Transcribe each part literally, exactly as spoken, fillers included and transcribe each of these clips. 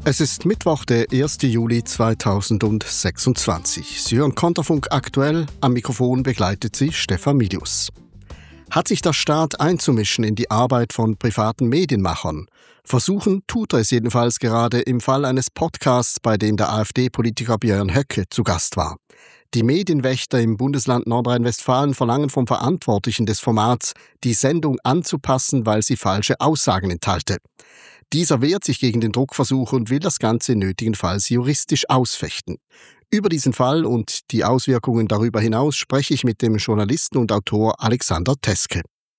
Es ist Mittwoch, der ersten Juli zweitausendsechsundzwanzig. Sie hören Konterfunk aktuell. Am Mikrofon begleitet Sie Stefan Milius. Hat sich der Staat einzumischen in die Arbeit von privaten Medienmachern? Versuchen tut er es jedenfalls gerade im Fall eines Podcasts, bei dem der AfD-Politiker Björn Höcke zu Gast war. Die Medienwächter im Bundesland Nordrhein-Westfalen verlangen vom Verantwortlichen des Formats, die Sendung anzupassen, weil sie falsche Aussagen enthalte. Dieser wehrt sich gegen den Druckversuch und will das Ganze nötigenfalls juristisch ausfechten. Über diesen Fall und die Auswirkungen darüber hinaus spreche ich mit dem Journalisten und Autor Alexander Teske.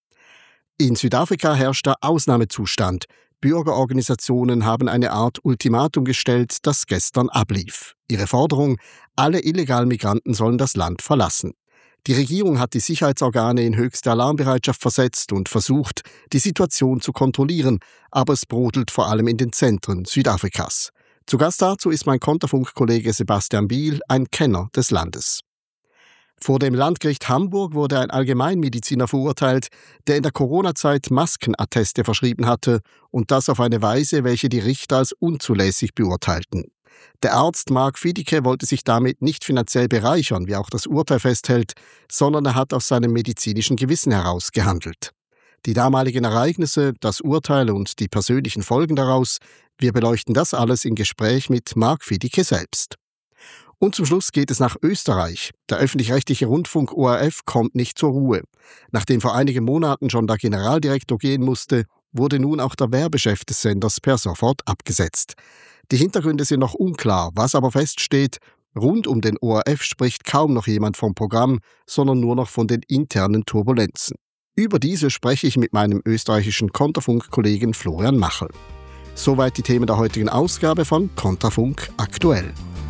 In Südafrika herrscht der Ausnahmezustand. Bürgerorganisationen haben eine Art Ultimatum gestellt, das gestern ablief. Ihre Forderung: alle illegalen Migranten sollen das Land verlassen. Die Regierung hat die Sicherheitsorgane in höchste Alarmbereitschaft versetzt und versucht, die Situation zu kontrollieren, aber es brodelt vor allem in den Zentren Südafrikas. Zu Gast dazu ist mein Konterfunk-Kollege Sebastian Biel, ein Kenner des Landes. Vor dem Landgericht Hamburg wurde ein Allgemeinmediziner verurteilt, der in der Corona-Zeit Maskenatteste verschrieben hatte und das auf eine Weise, welche die Richter als unzulässig beurteilten. Der Arzt Mark Fiedicke wollte sich damit nicht finanziell bereichern, wie auch das Urteil festhält, sondern er hat aus seinem medizinischen Gewissen heraus gehandelt. Die damaligen Ereignisse, das Urteil und die persönlichen Folgen daraus, wir beleuchten das alles im Gespräch mit Mark Fiedicke selbst. Und zum Schluss geht es nach Österreich. Der öffentlich-rechtliche Rundfunk O R F kommt nicht zur Ruhe. Nachdem vor einigen Monaten schon der Generaldirektor gehen musste, wurde nun auch der Werbechef des Senders per sofort abgesetzt. Die Hintergründe sind noch unklar, was aber feststeht: rund um den O R F spricht kaum noch jemand vom Programm, sondern nur noch von den internen Turbulenzen. Über diese spreche ich mit meinem österreichischen Konterfunk-Kollegen Florian Machel. Soweit die Themen der heutigen Ausgabe von Konterfunk aktuell.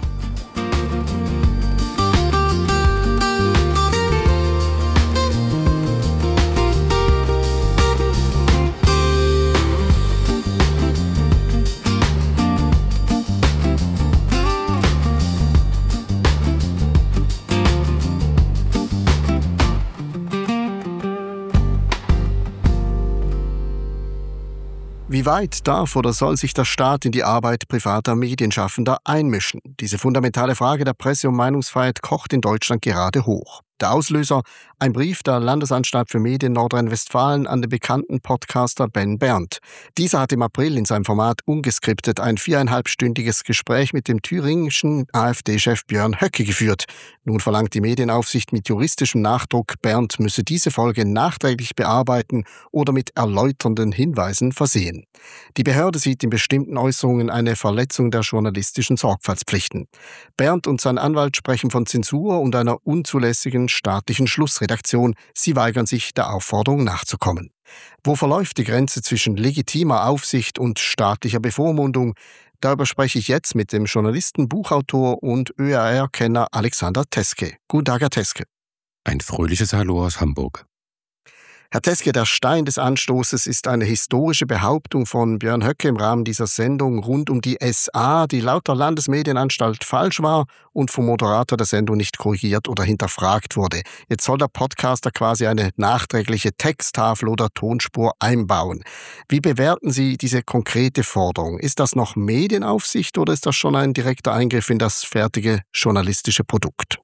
Wie weit darf oder soll sich der Staat in die Arbeit privater Medienschaffender einmischen? Diese fundamentale Frage der Presse- und Meinungsfreiheit kocht in Deutschland gerade hoch. Der Auslöser: ein Brief der Landesanstalt für Medien Nordrhein-Westfalen an den bekannten Podcaster Ben Berndt. Dieser hat im April in seinem Format Ungeskriptet ein viereinhalbstündiges Gespräch mit dem thüringischen AfD-Chef Björn Höcke geführt. Nun verlangt die Medienaufsicht mit juristischem Nachdruck, Berndt müsse diese Folge nachträglich bearbeiten oder mit erläuternden Hinweisen versehen. Die Behörde sieht in bestimmten Äußerungen eine Verletzung der journalistischen Sorgfaltspflichten. Berndt und sein Anwalt sprechen von Zensur und einer unzulässigen staatlichen Schlussredaktion. Sie weigern sich, der Aufforderung nachzukommen. Wo verläuft die Grenze zwischen legitimer Aufsicht und staatlicher Bevormundung? Darüber spreche ich jetzt mit dem Journalisten, Buchautor und Ö R R-Kenner Alexander Teske. Guten Tag, Herr Teske. Ein fröhliches Hallo aus Hamburg. Herr Teske, der Stein des Anstoßes ist eine historische Behauptung von Björn Höcke im Rahmen dieser Sendung rund um die S A, die laut der Landesmedienanstalt falsch war und vom Moderator der Sendung nicht korrigiert oder hinterfragt wurde. Jetzt soll der Podcaster quasi eine nachträgliche Texttafel oder Tonspur einbauen. Wie bewerten Sie diese konkrete Forderung? Ist das noch Medienaufsicht oder ist das schon ein direkter Eingriff in das fertige journalistische Produkt?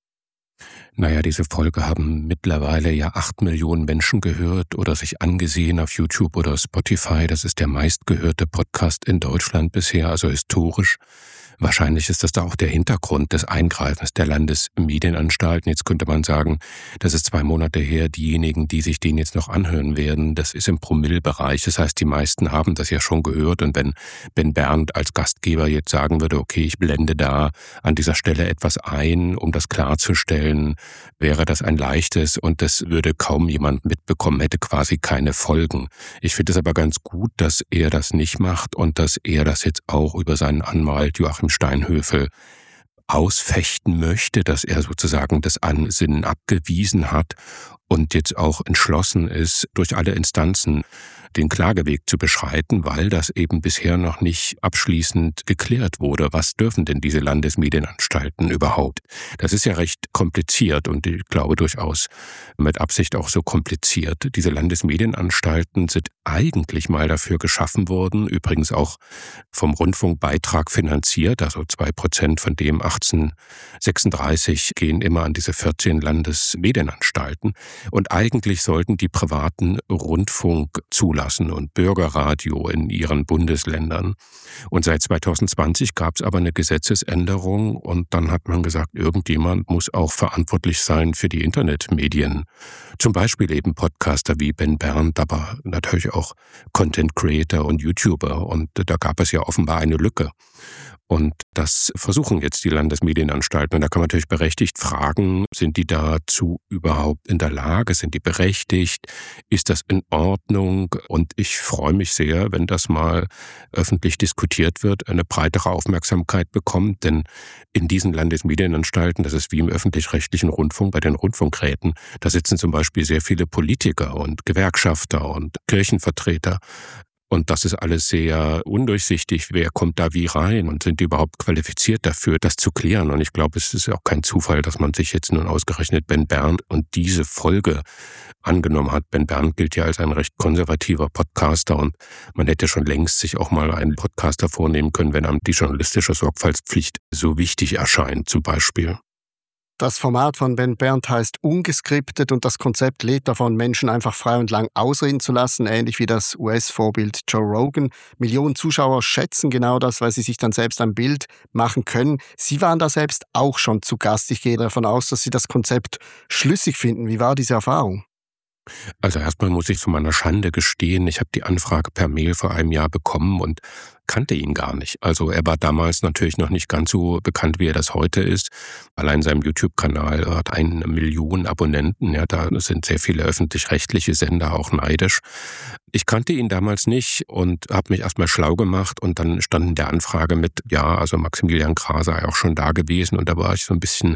Naja, diese Folge haben mittlerweile ja acht Millionen Menschen gehört oder sich angesehen auf YouTube oder Spotify. Das ist der meistgehörte Podcast in Deutschland bisher, also historisch. Wahrscheinlich ist das da auch der Hintergrund des Eingreifens der Landesmedienanstalten. Jetzt könnte man sagen, das ist zwei Monate her, diejenigen, die sich den jetzt noch anhören werden, das ist im Promillebereich. Das heißt, die meisten haben das ja schon gehört. Und wenn Ben Berndt als Gastgeber jetzt sagen würde, okay, ich blende da an dieser Stelle etwas ein, um das klarzustellen, wäre das ein leichtes und das würde kaum jemand mitbekommen, hätte quasi keine Folgen. Ich finde es aber ganz gut, dass er das nicht macht und dass er das jetzt auch über seinen Anwalt Joachim Steinhöfel ausfechten möchte, dass er sozusagen das Ansinnen abgewiesen hat und jetzt auch entschlossen ist, durch alle Instanzen den Klageweg zu beschreiten, weil das eben bisher noch nicht abschließend geklärt wurde. Was dürfen denn diese Landesmedienanstalten überhaupt? Das ist ja recht kompliziert und ich glaube durchaus mit Absicht auch so kompliziert. Diese Landesmedienanstalten sind eigentlich mal dafür geschaffen worden, übrigens auch vom Rundfunkbeitrag finanziert, also zwei Prozent von dem achtzehnhundertsechsunddreißig gehen immer an diese vierzehn Landesmedienanstalten. Und eigentlich sollten die privaten Rundfunk zulassen und Bürgerradio in ihren Bundesländern. Und seit zweitausendzwanzig gab es aber eine Gesetzesänderung und dann hat man gesagt, irgendjemand muss auch verantwortlich sein für die Internetmedien. Zum Beispiel eben Podcaster wie Ben Berndt, aber natürlich auch Content Creator und YouTuber. Und da gab es ja offenbar eine Lücke. Und das versuchen jetzt die Landesmedienanstalten. Und da kann man natürlich berechtigt fragen, sind die dazu überhaupt in der Lage? Sind die berechtigt? Ist das in Ordnung? Und ich freue mich sehr, wenn das mal öffentlich diskutiert wird, eine breitere Aufmerksamkeit bekommt. Denn in diesen Landesmedienanstalten, das ist wie im öffentlich-rechtlichen Rundfunk, bei den Rundfunkräten, da sitzen zum Beispiel sehr viele Politiker und Gewerkschafter und Kirchenvertreter. Und das ist alles sehr undurchsichtig. Wer kommt da wie rein und sind die überhaupt qualifiziert dafür, das zu klären? Und ich glaube, es ist auch kein Zufall, dass man sich jetzt nun ausgerechnet Ben Berndt und diese Folge angenommen hat. Ben Berndt gilt ja als ein recht konservativer Podcaster und man hätte schon längst sich auch mal einen Podcaster vornehmen können, wenn einem die journalistische Sorgfaltspflicht so wichtig erscheint, zum Beispiel. Das Format von Ben Berndt heißt Ungeskriptet und das Konzept lädt davon, Menschen einfach frei und lang ausreden zu lassen, ähnlich wie das U S-Vorbild Joe Rogan. Millionen Zuschauer schätzen genau das, weil sie sich dann selbst ein Bild machen können. Sie waren da selbst auch schon zu Gast. Ich gehe davon aus, dass Sie das Konzept schlüssig finden. Wie war diese Erfahrung? Also erstmal muss ich zu meiner Schande gestehen, ich habe die Anfrage per Mail vor einem Jahr bekommen und kannte ihn gar nicht. Also er war damals natürlich noch nicht ganz so bekannt, wie er das heute ist. Allein seinem YouTube-Kanal hat eine Million Abonnenten. Ja, da sind sehr viele öffentlich-rechtliche Sender auch neidisch. Ich kannte ihn damals nicht und habe mich erstmal schlau gemacht und dann stand in der Anfrage mit, ja, also Maximilian Krah sei auch schon da gewesen und da war ich so ein bisschen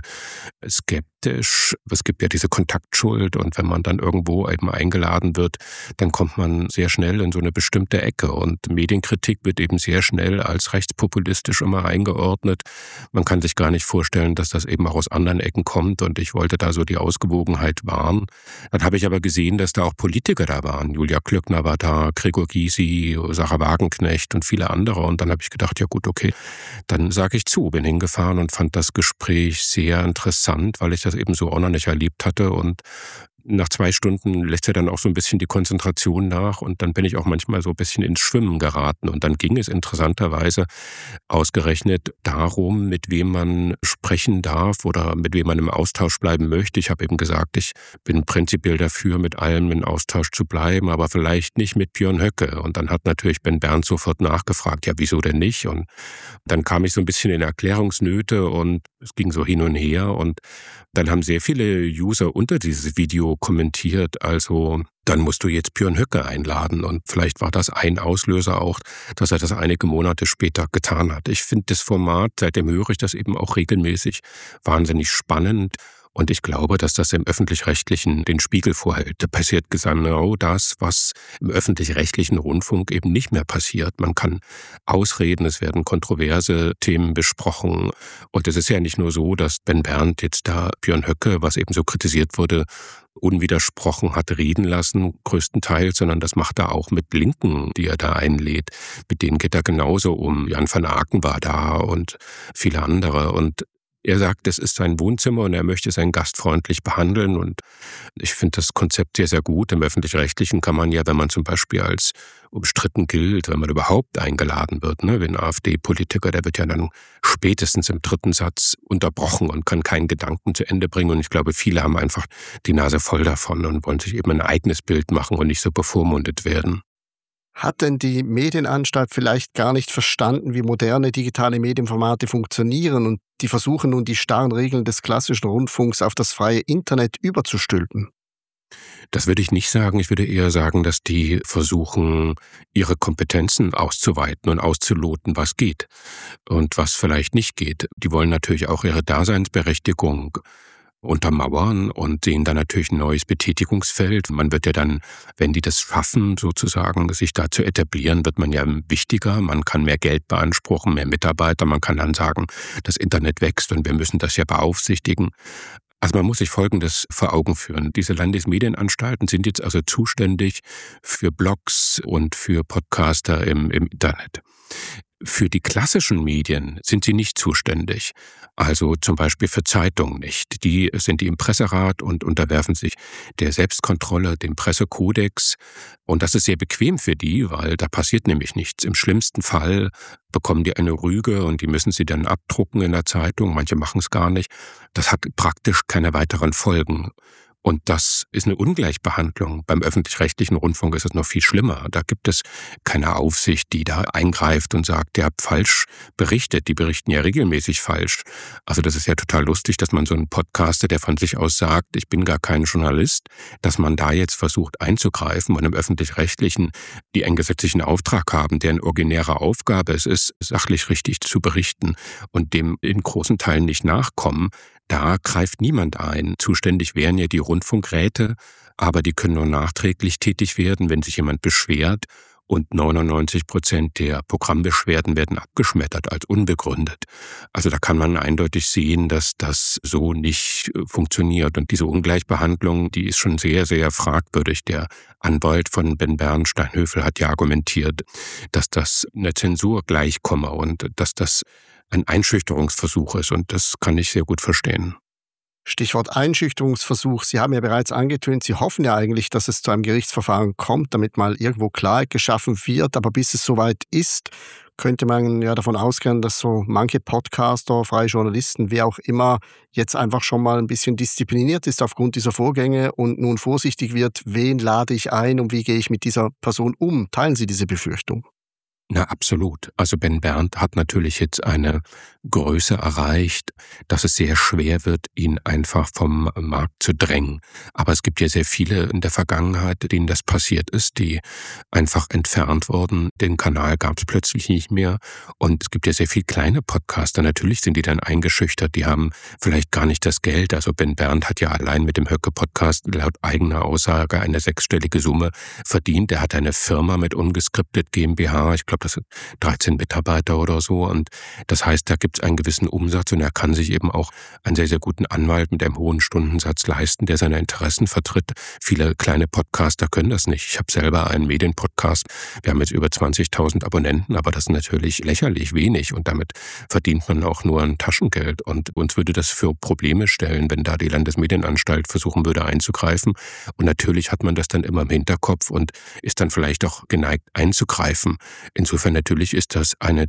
skeptisch. Es gibt ja diese Kontaktschuld und wenn man dann irgendwo eben eingeladen wird, dann kommt man sehr schnell in so eine bestimmte Ecke und Medienkritik wird eben sehr schnell als rechtspopulistisch immer eingeordnet. Man kann sich gar nicht vorstellen, dass das eben auch aus anderen Ecken kommt und ich wollte da so die Ausgewogenheit wahren. Dann habe ich aber gesehen, dass da auch Politiker da waren. Julia Klöckner war da, Gregor Gysi, Sarah Wagenknecht und viele andere und dann habe ich gedacht, ja gut, okay, dann sage ich zu, bin hingefahren und fand das Gespräch sehr interessant, weil ich das eben so auch noch nicht erlebt hatte und nach zwei Stunden lässt ja dann auch so ein bisschen die Konzentration nach und dann bin ich auch manchmal so ein bisschen ins Schwimmen geraten. Und dann ging es interessanterweise ausgerechnet darum, mit wem man sprechen darf oder mit wem man im Austausch bleiben möchte. Ich habe eben gesagt, ich bin prinzipiell dafür, mit allem in Austausch zu bleiben, aber vielleicht nicht mit Björn Höcke. Und dann hat natürlich Ben Berndt sofort nachgefragt, ja, wieso denn nicht? Und dann kam ich so ein bisschen in Erklärungsnöte und es ging so hin und her und dann haben sehr viele User unter dieses Video kommentiert, also dann musst du jetzt Björn Höcke einladen und vielleicht war das ein Auslöser auch, dass er das einige Monate später getan hat. Ich finde das Format, seitdem höre ich das eben auch regelmäßig, wahnsinnig spannend. Und ich glaube, dass das im Öffentlich-Rechtlichen den Spiegel vorhält. Da passiert genau das, was im Öffentlich-Rechtlichen Rundfunk eben nicht mehr passiert. Man kann ausreden, es werden kontroverse Themen besprochen. Und es ist ja nicht nur so, dass Ben Berndt jetzt da Björn Höcke, was eben so kritisiert wurde, unwidersprochen hat reden lassen, größtenteils, sondern das macht er auch mit Linken, die er da einlädt. Mit denen geht er genauso um. Jan van Aken war da und viele andere. Und er sagt, es ist sein Wohnzimmer und er möchte seinen Gast freundlich behandeln und ich finde das Konzept sehr, sehr gut. Im Öffentlich-Rechtlichen kann man ja, wenn man zum Beispiel als umstritten gilt, wenn man überhaupt eingeladen wird, ne, wie ein AfD-Politiker, der wird ja dann spätestens im dritten Satz unterbrochen und kann keinen Gedanken zu Ende bringen und ich glaube, viele haben einfach die Nase voll davon und wollen sich eben ein eigenes Bild machen und nicht so bevormundet werden. Hat denn die Medienanstalt vielleicht gar nicht verstanden, wie moderne digitale Medienformate funktionieren und die versuchen nun die starren Regeln des klassischen Rundfunks auf das freie Internet überzustülpen? Das würde ich nicht sagen. Ich würde eher sagen, dass die versuchen, ihre Kompetenzen auszuweiten und auszuloten, was geht und was vielleicht nicht geht. Die wollen natürlich auch ihre Daseinsberechtigung untermauern und sehen dann natürlich ein neues Betätigungsfeld. Man wird ja dann, wenn die das schaffen, sozusagen sich da zu etablieren, wird man ja wichtiger. Man kann mehr Geld beanspruchen, mehr Mitarbeiter. Man kann dann sagen, das Internet wächst und wir müssen das ja beaufsichtigen. Also man muss sich Folgendes vor Augen führen. Diese Landesmedienanstalten sind jetzt also zuständig für Blogs und für Podcaster im, im Internet. Für die klassischen Medien sind sie nicht zuständig. Also zum Beispiel für Zeitungen nicht. Die sind die im Presserat und unterwerfen sich der Selbstkontrolle, dem Pressekodex. Und das ist sehr bequem für die, weil da passiert nämlich nichts. Im schlimmsten Fall bekommen die eine Rüge und die müssen sie dann abdrucken in der Zeitung. Manche machen es gar nicht. Das hat praktisch keine weiteren Folgen. Und das ist eine Ungleichbehandlung. Beim öffentlich-rechtlichen Rundfunk ist es noch viel schlimmer. Da gibt es keine Aufsicht, die da eingreift und sagt, ihr habt falsch berichtet. Die berichten ja regelmäßig falsch. Also das ist ja total lustig, dass man so einen Podcaster, der von sich aus sagt, ich bin gar kein Journalist, dass man da jetzt versucht einzugreifen und im öffentlich-rechtlichen, die einen gesetzlichen Auftrag haben, deren originäre Aufgabe es ist, sachlich richtig zu berichten und dem in großen Teilen nicht nachkommen. Da greift niemand ein. Zuständig wären ja die Rundfunkräte, aber die können nur nachträglich tätig werden, wenn sich jemand beschwert. Und neunundneunzig Prozent der Programmbeschwerden werden abgeschmettert als unbegründet. Also da kann man eindeutig sehen, dass das so nicht funktioniert. Und diese Ungleichbehandlung, die ist schon sehr, sehr fragwürdig. Der Anwalt von Ben Bernstein-Höfel hat ja argumentiert, dass das eine Zensur gleichkomme und dass das ein Einschüchterungsversuch ist. Und das kann ich sehr gut verstehen. Stichwort Einschüchterungsversuch. Sie haben ja bereits angetönt, Sie hoffen ja eigentlich, dass es zu einem Gerichtsverfahren kommt, damit mal irgendwo Klarheit geschaffen wird. Aber bis es soweit ist, könnte man ja davon ausgehen, dass so manche Podcaster, freie Journalisten, wer auch immer, jetzt einfach schon mal ein bisschen diszipliniert ist aufgrund dieser Vorgänge und nun vorsichtig wird, wen lade ich ein und wie gehe ich mit dieser Person um? Teilen Sie diese Befürchtung? Na, absolut. Also Ben Berndt hat natürlich jetzt eine Größe erreicht, dass es sehr schwer wird, ihn einfach vom Markt zu drängen. Aber es gibt ja sehr viele in der Vergangenheit, denen das passiert ist, die einfach entfernt wurden. Den Kanal gab es plötzlich nicht mehr. Und es gibt ja sehr viele kleine Podcaster. Natürlich sind die dann eingeschüchtert. Die haben vielleicht gar nicht das Geld. Also Ben Berndt hat ja allein mit dem Höcke-Podcast laut eigener Aussage eine sechsstellige Summe verdient. Er hat eine Firma mit Ungeskriptet GmbH. Ich glaube, das sind dreizehn Mitarbeiter oder so. Und das heißt, da gibt es einen gewissen Umsatz und er kann sich eben auch einen sehr, sehr guten Anwalt mit einem hohen Stundensatz leisten, der seine Interessen vertritt. Viele kleine Podcaster können das nicht. Ich habe selber einen Medienpodcast. Wir haben jetzt über zwanzigtausend Abonnenten, aber das ist natürlich lächerlich wenig und damit verdient man auch nur ein Taschengeld. Und uns würde das für Probleme stellen, wenn da die Landesmedienanstalt versuchen würde einzugreifen. Und natürlich hat man das dann immer im Hinterkopf und ist dann vielleicht auch geneigt einzugreifen. Insofern natürlich ist das eine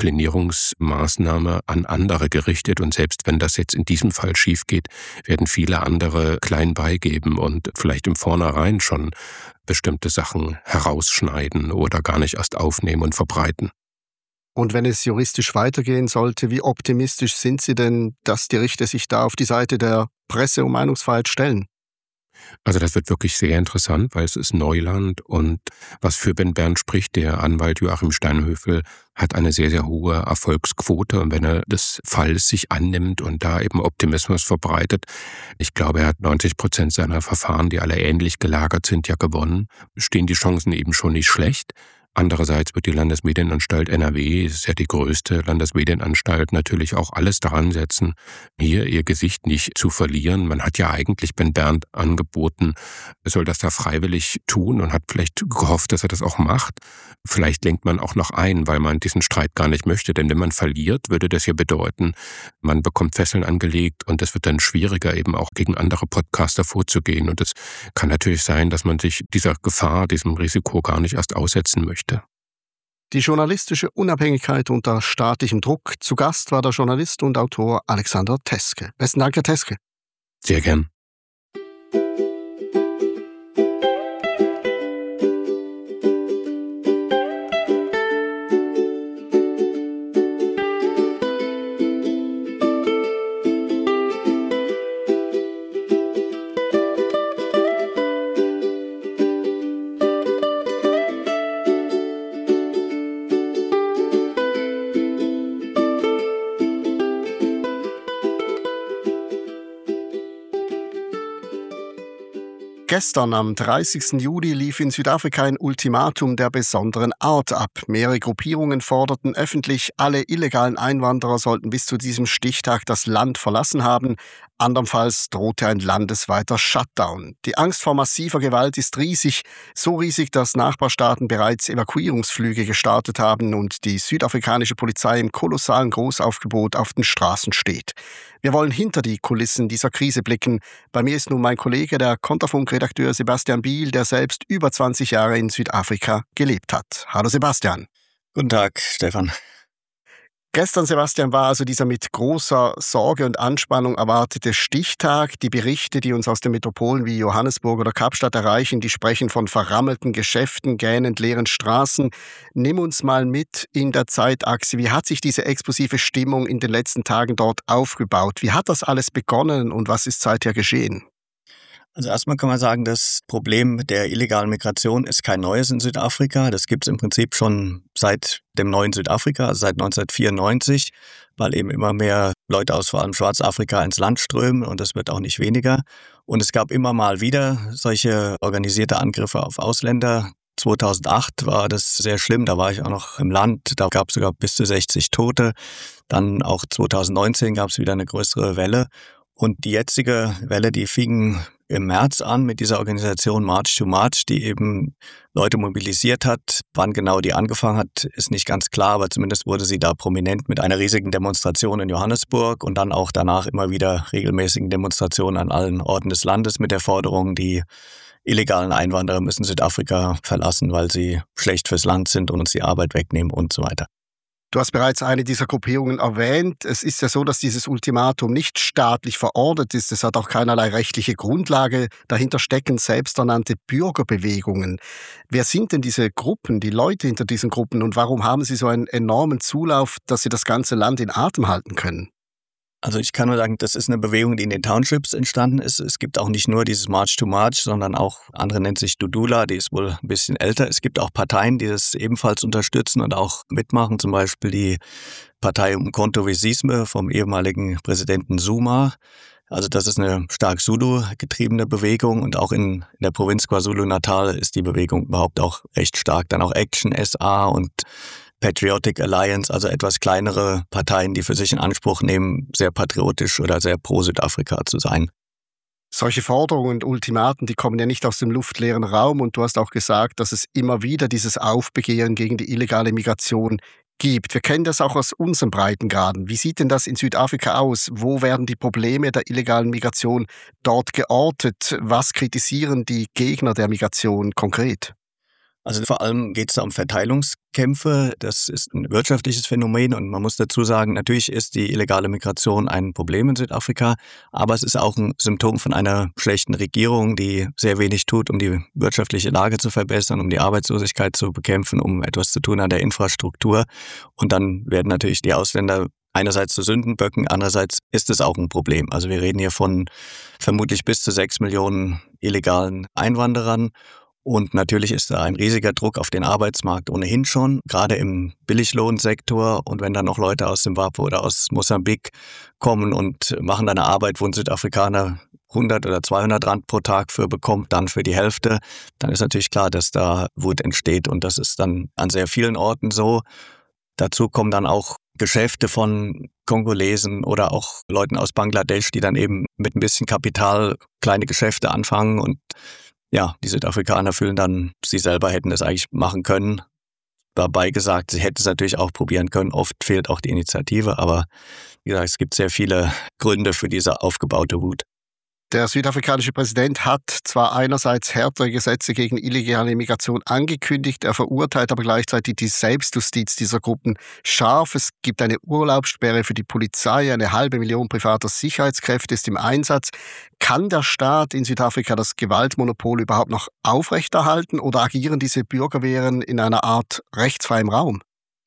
Disziplinierungsmaßnahme an andere gerichtet und selbst wenn das jetzt in diesem Fall schief geht, werden viele andere klein beigeben und vielleicht im Vornherein schon bestimmte Sachen herausschneiden oder gar nicht erst aufnehmen und verbreiten. Und wenn es juristisch weitergehen sollte, wie optimistisch sind Sie denn, dass die Richter sich da auf die Seite der Presse- und Meinungsfreiheit stellen? Also das wird wirklich sehr interessant, weil es ist Neuland und was für Ben Berndt spricht, der Anwalt Joachim Steinhöfel hat eine sehr, sehr hohe Erfolgsquote und wenn er des Falls sich annimmt und da eben Optimismus verbreitet, ich glaube, er hat neunzig Prozent seiner Verfahren, die alle ähnlich gelagert sind, ja gewonnen, stehen die Chancen eben schon nicht schlecht. Andererseits wird die Landesmedienanstalt N R W, das ist ja die größte Landesmedienanstalt, natürlich auch alles daran setzen, hier ihr Gesicht nicht zu verlieren. Man hat ja eigentlich Ben Berndt angeboten, er soll das da freiwillig tun und hat vielleicht gehofft, dass er das auch macht. Vielleicht lenkt man auch noch ein, weil man diesen Streit gar nicht möchte. Denn wenn man verliert, würde das ja bedeuten, man bekommt Fesseln angelegt und es wird dann schwieriger, eben auch gegen andere Podcaster vorzugehen. Und es kann natürlich sein, dass man sich dieser Gefahr, diesem Risiko gar nicht erst aussetzen möchte. Die journalistische Unabhängigkeit unter staatlichem Druck. Zu Gast war der Journalist und Autor Alexander Teske. Besten Dank, Herr Teske. Sehr gern. Gestern, am dreißigsten Juli, lief in Südafrika ein Ultimatum der besonderen Art ab. Mehrere Gruppierungen forderten öffentlich, alle illegalen Einwanderer sollten bis zu diesem Stichtag das Land verlassen haben. Andernfalls drohte ein landesweiter Shutdown. Die Angst vor massiver Gewalt ist riesig, so riesig, dass Nachbarstaaten bereits Evakuierungsflüge gestartet haben und die südafrikanische Polizei im kolossalen Großaufgebot auf den Straßen steht. Wir wollen hinter die Kulissen dieser Krise blicken. Bei mir ist nun mein Kollege, der Konterfunk-Redakteur Sebastian Biel, der selbst über zwanzig Jahre in Südafrika gelebt hat. Hallo Sebastian. Guten Tag, Stefan. Gestern, Sebastian, war also dieser mit großer Sorge und Anspannung erwartete Stichtag. Die Berichte, die uns aus den Metropolen wie Johannesburg oder Kapstadt erreichen, die sprechen von verrammelten Geschäften, gähnend leeren Straßen. Nimm uns mal mit in der Zeitachse. Wie hat sich diese explosive Stimmung in den letzten Tagen dort aufgebaut? Wie hat das alles begonnen und was ist seither geschehen? Also erstmal kann man sagen, das Problem der illegalen Migration ist kein neues in Südafrika. Das gibt es im Prinzip schon seit dem neuen Südafrika, also seit neunzehnhundertvierundneunzig, weil eben immer mehr Leute aus vor allem Schwarzafrika ins Land strömen und das wird auch nicht weniger. Und es gab immer mal wieder solche organisierte Angriffe auf Ausländer. zweitausendacht war das sehr schlimm, da war ich auch noch im Land, da gab es sogar bis zu sechzig Tote. Dann auch zweitausendneunzehn gab es wieder eine größere Welle. Und die jetzige Welle, die fing im März an mit dieser Organisation March to March, die eben Leute mobilisiert hat. Wann genau die angefangen hat, ist nicht ganz klar, aber zumindest wurde sie da prominent mit einer riesigen Demonstration in Johannesburg und dann auch danach immer wieder regelmäßigen Demonstrationen an allen Orten des Landes mit der Forderung, die illegalen Einwanderer müssen Südafrika verlassen, weil sie schlecht fürs Land sind und uns die Arbeit wegnehmen und so weiter. Du hast bereits eine dieser Gruppierungen erwähnt. Es ist ja so, dass dieses Ultimatum nicht staatlich verordnet ist. Es hat auch keinerlei rechtliche Grundlage. Dahinter stecken selbsternannte Bürgerbewegungen. Wer sind denn diese Gruppen, die Leute hinter diesen Gruppen und warum haben sie so einen enormen Zulauf, dass sie das ganze Land in Atem halten können? Also ich kann nur sagen, das ist eine Bewegung, die in den Townships entstanden ist. Es gibt auch nicht nur dieses March to March, sondern auch, andere nennt sich Dudula, die ist wohl ein bisschen älter. Es gibt auch Parteien, die das ebenfalls unterstützen und auch mitmachen, zum Beispiel die Partei Umkhonto we Sizwe vom ehemaligen Präsidenten Zuma. Also das ist eine stark Zulu-getriebene Bewegung und auch in, in der Provinz KwaZulu-Natal ist die Bewegung überhaupt auch recht stark. Dann auch Action S A und Patriotic Alliance, also etwas kleinere Parteien, die für sich in Anspruch nehmen, sehr patriotisch oder sehr pro Südafrika zu sein. Solche Forderungen und Ultimaten, die kommen ja nicht aus dem luftleeren Raum und du hast auch gesagt, dass es immer wieder dieses Aufbegehren gegen die illegale Migration gibt. Wir kennen das auch aus unseren Breitengraden. Wie sieht denn das in Südafrika aus? Wo werden die Probleme der illegalen Migration dort geortet? Was kritisieren die Gegner der Migration konkret? Also vor allem geht es da um Verteilungskämpfe. Das ist ein wirtschaftliches Phänomen und man muss dazu sagen, natürlich ist die illegale Migration ein Problem in Südafrika, aber es ist auch ein Symptom von einer schlechten Regierung, die sehr wenig tut, um die wirtschaftliche Lage zu verbessern, um die Arbeitslosigkeit zu bekämpfen, um etwas zu tun an der Infrastruktur. Und dann werden natürlich die Ausländer einerseits zu Sündenböcken, andererseits ist es auch ein Problem. Also wir reden hier von vermutlich bis zu sechs Millionen illegalen Einwanderern. Und natürlich ist da ein riesiger Druck auf den Arbeitsmarkt ohnehin schon, gerade im Billiglohnsektor. Und wenn dann noch Leute aus Zimbabwe oder aus Mosambik kommen und machen eine Arbeit, wo ein Südafrikaner hundert oder zweihundert Rand pro Tag für bekommt, dann für die Hälfte, dann ist natürlich klar, dass da Wut entsteht. Und das ist dann an sehr vielen Orten so. Dazu kommen dann auch Geschäfte von Kongolesen oder auch Leuten aus Bangladesch, die dann eben mit ein bisschen Kapital kleine Geschäfte anfangen und ja, die Südafrikaner fühlen dann, sie selber hätten das eigentlich machen können. Dabei gesagt, sie hätten es natürlich auch probieren können. Oft fehlt auch die Initiative, aber wie gesagt, es gibt sehr viele Gründe für diese aufgebaute Wut. Der südafrikanische Präsident hat zwar einerseits härtere Gesetze gegen illegale Migration angekündigt, er verurteilt aber gleichzeitig die Selbstjustiz dieser Gruppen scharf. Es gibt eine Urlaubssperre für die Polizei, eine halbe Million privater Sicherheitskräfte ist im Einsatz. Kann der Staat in Südafrika das Gewaltmonopol überhaupt noch aufrechterhalten oder agieren diese Bürgerwehren in einer Art rechtsfreiem Raum?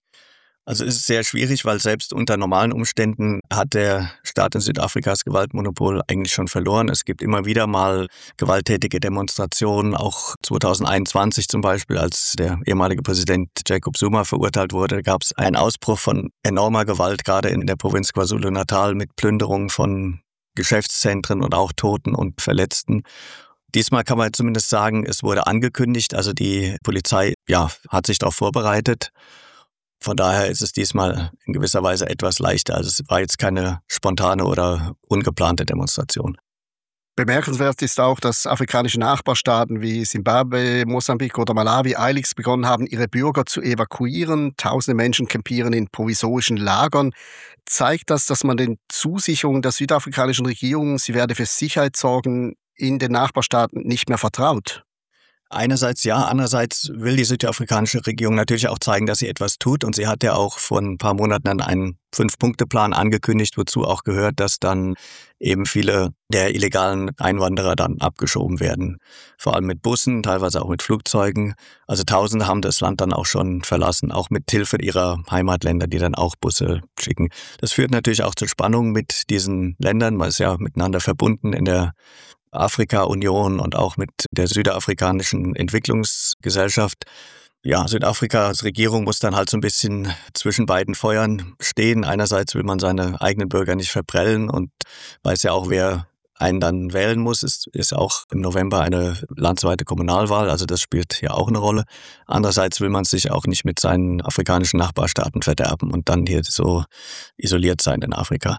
Also es ist sehr schwierig, weil selbst unter normalen Umständen hat der Staat in Südafrika das Gewaltmonopol eigentlich schon verloren. Es gibt immer wieder mal gewalttätige Demonstrationen, auch zweitausendeinundzwanzig zum Beispiel, als der ehemalige Präsident Jacob Zuma verurteilt wurde, gab es einen Ausbruch von enormer Gewalt, gerade in der Provinz KwaZulu-Natal mit Plünderungen von Geschäftszentren und auch Toten und Verletzten. Diesmal kann man zumindest sagen, es wurde angekündigt, also die Polizei ja, hat sich darauf vorbereitet. Von daher ist es diesmal in gewisser Weise etwas leichter. Also es war jetzt keine spontane oder ungeplante Demonstration. Bemerkenswert ist auch, dass afrikanische Nachbarstaaten wie Simbabwe, Mosambik oder Malawi eiligst begonnen haben, ihre Bürger zu evakuieren. Tausende Menschen campieren in provisorischen Lagern. Zeigt das, dass man den Zusicherungen der südafrikanischen Regierung, sie werde für Sicherheit sorgen, in den Nachbarstaaten nicht mehr vertraut? Einerseits ja, andererseits will die südafrikanische Regierung natürlich auch zeigen, dass sie etwas tut. Und sie hat ja auch vor ein paar Monaten dann einen Fünf-Punkte-Plan angekündigt, wozu auch gehört, dass dann eben viele der illegalen Einwanderer dann abgeschoben werden. Vor allem mit Bussen, teilweise auch mit Flugzeugen. Also Tausende haben das Land dann auch schon verlassen, auch mit Hilfe ihrer Heimatländer, die dann auch Busse schicken. Das führt natürlich auch zu Spannungen mit diesen Ländern. Man ist ja miteinander verbunden in der Afrika-Union und auch mit der südafrikanischen Entwicklungsgesellschaft. Ja, Südafrika als Regierung muss dann halt so ein bisschen zwischen beiden Feuern stehen. Einerseits will man seine eigenen Bürger nicht verprellen und weiß ja auch, wer einen dann wählen muss. Es ist auch im November eine landesweite Kommunalwahl, also das spielt ja auch eine Rolle. Andererseits will man sich auch nicht mit seinen afrikanischen Nachbarstaaten verderben und dann hier so isoliert sein in Afrika.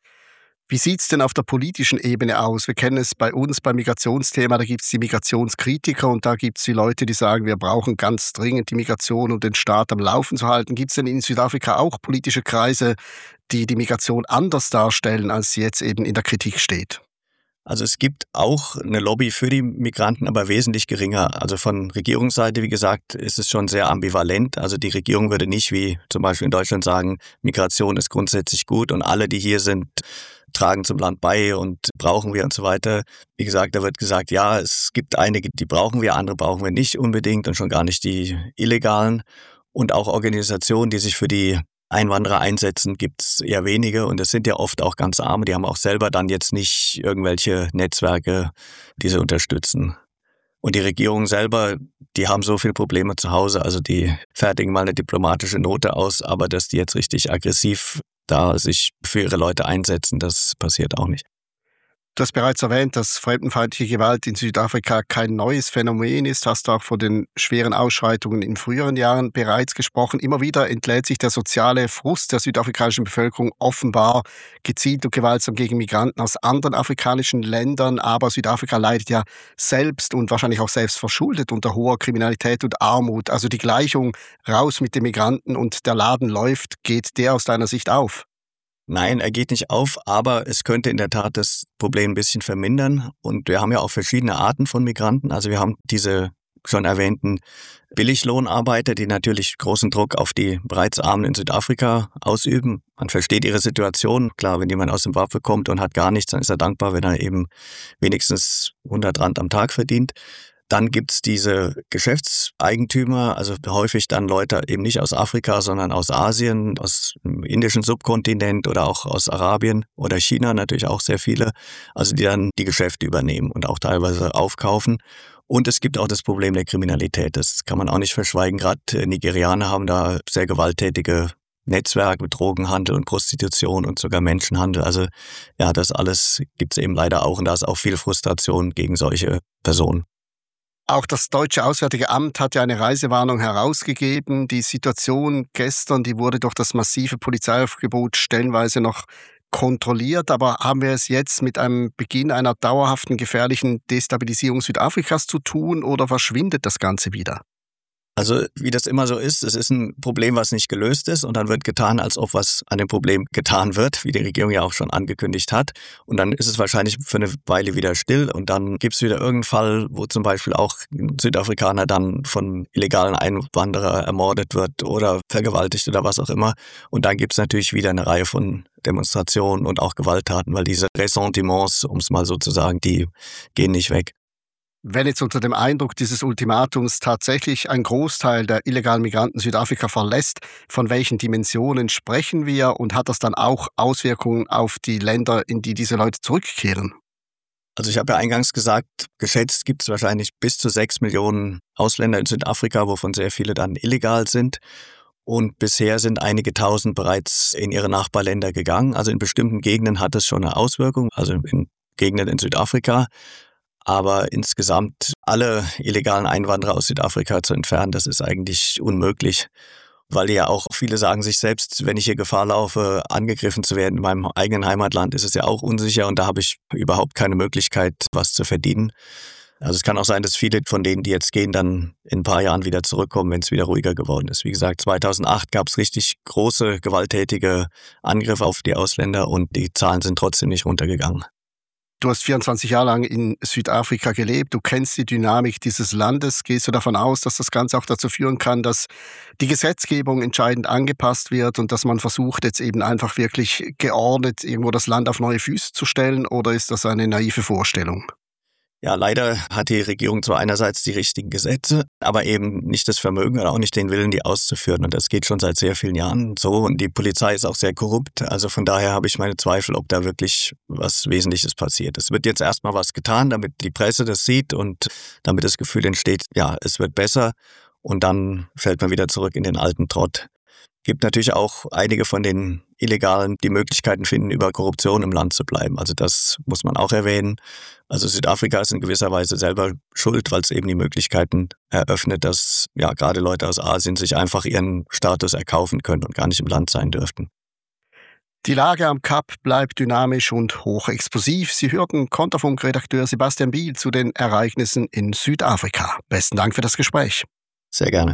Wie sieht's denn auf der politischen Ebene aus? Wir kennen es bei uns beim Migrationsthema, da gibt's die Migrationskritiker und da gibt's die Leute, die sagen, wir brauchen ganz dringend die Migration, um den Staat am Laufen zu halten. Gibt's denn in Südafrika auch politische Kreise, die die Migration anders darstellen, als sie jetzt eben in der Kritik steht? Also es gibt auch eine Lobby für die Migranten, aber wesentlich geringer. Also von Regierungsseite, wie gesagt, ist es schon sehr ambivalent. Also die Regierung würde nicht wie zum Beispiel in Deutschland sagen, Migration ist grundsätzlich gut und alle, die hier sind, tragen zum Land bei und brauchen wir und so weiter. Wie gesagt, da wird gesagt, ja, es gibt einige, die brauchen wir, andere brauchen wir nicht unbedingt und schon gar nicht die Illegalen. Und auch Organisationen, die sich für die Einwanderer einsetzen, gibt's eher wenige und es sind ja oft auch ganz Arme, die haben auch selber dann jetzt nicht irgendwelche Netzwerke, die sie unterstützen. Und die Regierung selber, die haben so viele Probleme zu Hause, also die fertigen mal eine diplomatische Note aus, aber dass die jetzt richtig aggressiv da sich für ihre Leute einsetzen, das passiert auch nicht. Du hast bereits erwähnt, dass fremdenfeindliche Gewalt in Südafrika kein neues Phänomen ist. Hast du auch von den schweren Ausschreitungen in früheren Jahren bereits gesprochen. Immer wieder entlädt sich der soziale Frust der südafrikanischen Bevölkerung offenbar gezielt und gewaltsam gegen Migranten aus anderen afrikanischen Ländern. Aber Südafrika leidet ja selbst und wahrscheinlich auch selbst verschuldet unter hoher Kriminalität und Armut. Also die Gleichung raus mit den Migranten und der Laden läuft, geht der aus deiner Sicht auf? Nein, er geht nicht auf, aber es könnte in der Tat das Problem ein bisschen vermindern. Und wir haben ja auch verschiedene Arten von Migranten. Also wir haben diese schon erwähnten Billiglohnarbeiter, die natürlich großen Druck auf die bereits Armen in Südafrika ausüben. Man versteht ihre Situation. Klar, wenn jemand aus dem Waffe kommt und hat gar nichts, dann ist er dankbar, wenn er eben wenigstens hundert Rand am Tag verdient. Dann gibt's diese Geschäftseigentümer, also häufig dann Leute eben nicht aus Afrika, sondern aus Asien, aus dem indischen Subkontinent oder auch aus Arabien oder China natürlich auch sehr viele, also die dann die Geschäfte übernehmen und auch teilweise aufkaufen. Und es gibt auch das Problem der Kriminalität, das kann man auch nicht verschweigen. Gerade Nigerianer haben da sehr gewalttätige Netzwerke mit Drogenhandel und Prostitution und sogar Menschenhandel. Also ja, das alles gibt's eben leider auch und da ist auch viel Frustration gegen solche Personen. Auch das Deutsche Auswärtige Amt hat ja eine Reisewarnung herausgegeben. Die Situation gestern, die wurde durch das massive Polizeiaufgebot stellenweise noch kontrolliert. Aber haben wir es jetzt mit einem Beginn einer dauerhaften gefährlichen Destabilisierung Südafrikas zu tun oder verschwindet das Ganze wieder? Also wie das immer so ist, es ist ein Problem, was nicht gelöst ist und dann wird getan, als ob was an dem Problem getan wird, wie die Regierung ja auch schon angekündigt hat. Und dann ist es wahrscheinlich für eine Weile wieder still und dann gibt es wieder irgendeinen Fall, wo zum Beispiel auch ein Südafrikaner dann von illegalen Einwanderern ermordet wird oder vergewaltigt oder was auch immer. Und dann gibt es natürlich wieder eine Reihe von Demonstrationen und auch Gewalttaten, weil diese Ressentiments, um es mal so zu sagen, die gehen nicht weg. Wenn jetzt unter dem Eindruck dieses Ultimatums tatsächlich ein Großteil der illegalen Migranten Südafrika verlässt, von welchen Dimensionen sprechen wir und hat das dann auch Auswirkungen auf die Länder, in die diese Leute zurückkehren? Also ich habe ja eingangs gesagt, geschätzt gibt es wahrscheinlich bis zu sechs Millionen Ausländer in Südafrika, wovon sehr viele dann illegal sind. Und bisher sind einige Tausend bereits in ihre Nachbarländer gegangen. Also in bestimmten Gegenden hat es schon eine Auswirkung, also in Gegenden in Südafrika. Aber insgesamt alle illegalen Einwanderer aus Südafrika zu entfernen, das ist eigentlich unmöglich. Weil ja auch viele sagen sich selbst, wenn ich hier Gefahr laufe, angegriffen zu werden in meinem eigenen Heimatland, ist es ja auch unsicher und da habe ich überhaupt keine Möglichkeit, was zu verdienen. Also es kann auch sein, dass viele von denen, die jetzt gehen, dann in ein paar Jahren wieder zurückkommen, wenn es wieder ruhiger geworden ist. Wie gesagt, zweitausendacht gab es richtig große, gewalttätige Angriffe auf die Ausländer und die Zahlen sind trotzdem nicht runtergegangen. Du hast vierundzwanzig Jahre lang in Südafrika gelebt, du kennst die Dynamik dieses Landes. Gehst du davon aus, dass das Ganze auch dazu führen kann, dass die Gesetzgebung entscheidend angepasst wird und dass man versucht, jetzt eben einfach wirklich geordnet irgendwo das Land auf neue Füße zu stellen, oder ist das eine naive Vorstellung? Ja, leider hat die Regierung zwar einerseits die richtigen Gesetze, aber eben nicht das Vermögen oder auch nicht den Willen, die auszuführen. Und das geht schon seit sehr vielen Jahren so. Und die Polizei ist auch sehr korrupt. Also von daher habe ich meine Zweifel, ob da wirklich was Wesentliches passiert. Es wird jetzt erstmal was getan, damit die Presse das sieht und damit das Gefühl entsteht, ja, es wird besser. Und dann fällt man wieder zurück in den alten Trott. Gibt natürlich auch einige von den Illegalen, die Möglichkeiten finden, über Korruption im Land zu bleiben. Also das muss man auch erwähnen. Also Südafrika ist in gewisser Weise selber schuld, weil es eben die Möglichkeiten eröffnet, dass ja gerade Leute aus Asien sich einfach ihren Status erkaufen können und gar nicht im Land sein dürften. Die Lage am Kap bleibt dynamisch und hochexplosiv. Sie hörten Konterfunk-Redakteur Sebastian Biel zu den Ereignissen in Südafrika. Besten Dank für das Gespräch. Sehr gerne.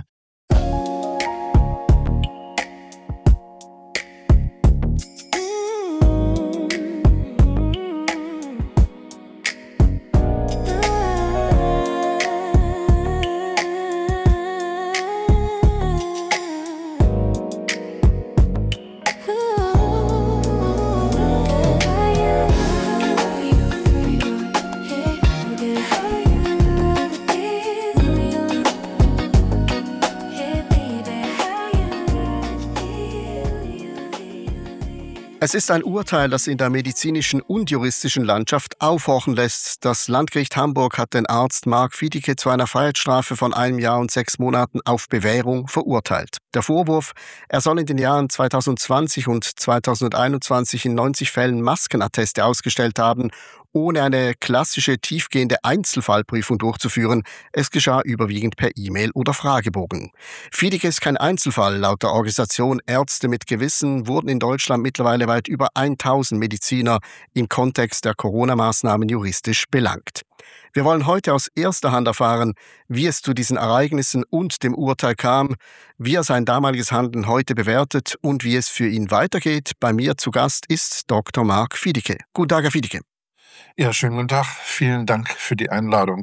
Es ist ein Urteil, das in der medizinischen und juristischen Landschaft aufhorchen lässt. Das Landgericht Hamburg hat den Arzt Marc Fiedicke zu einer Freiheitsstrafe von einem Jahr und sechs Monaten auf Bewährung verurteilt. Der Vorwurf, er soll in den Jahren zweitausendzwanzig und zweitausendeinundzwanzig in neunzig Fällen Maskenatteste ausgestellt haben, ohne eine klassische tiefgehende Einzelfallprüfung durchzuführen. Es geschah überwiegend per E-Mail oder Fragebogen. Fiedicke ist kein Einzelfall. Laut der Organisation Ärzte mit Gewissen wurden in Deutschland mittlerweile weit über tausend Mediziner im Kontext der Corona-Maßnahmen juristisch belangt. Wir wollen heute aus erster Hand erfahren, wie es zu diesen Ereignissen und dem Urteil kam, wie er sein damaliges Handeln heute bewertet und wie es für ihn weitergeht. Bei mir zu Gast ist Doktor Marc Fiedicke. Guten Tag, Herr Fiedicke. Ja, schönen guten Tag. Vielen Dank für die Einladung.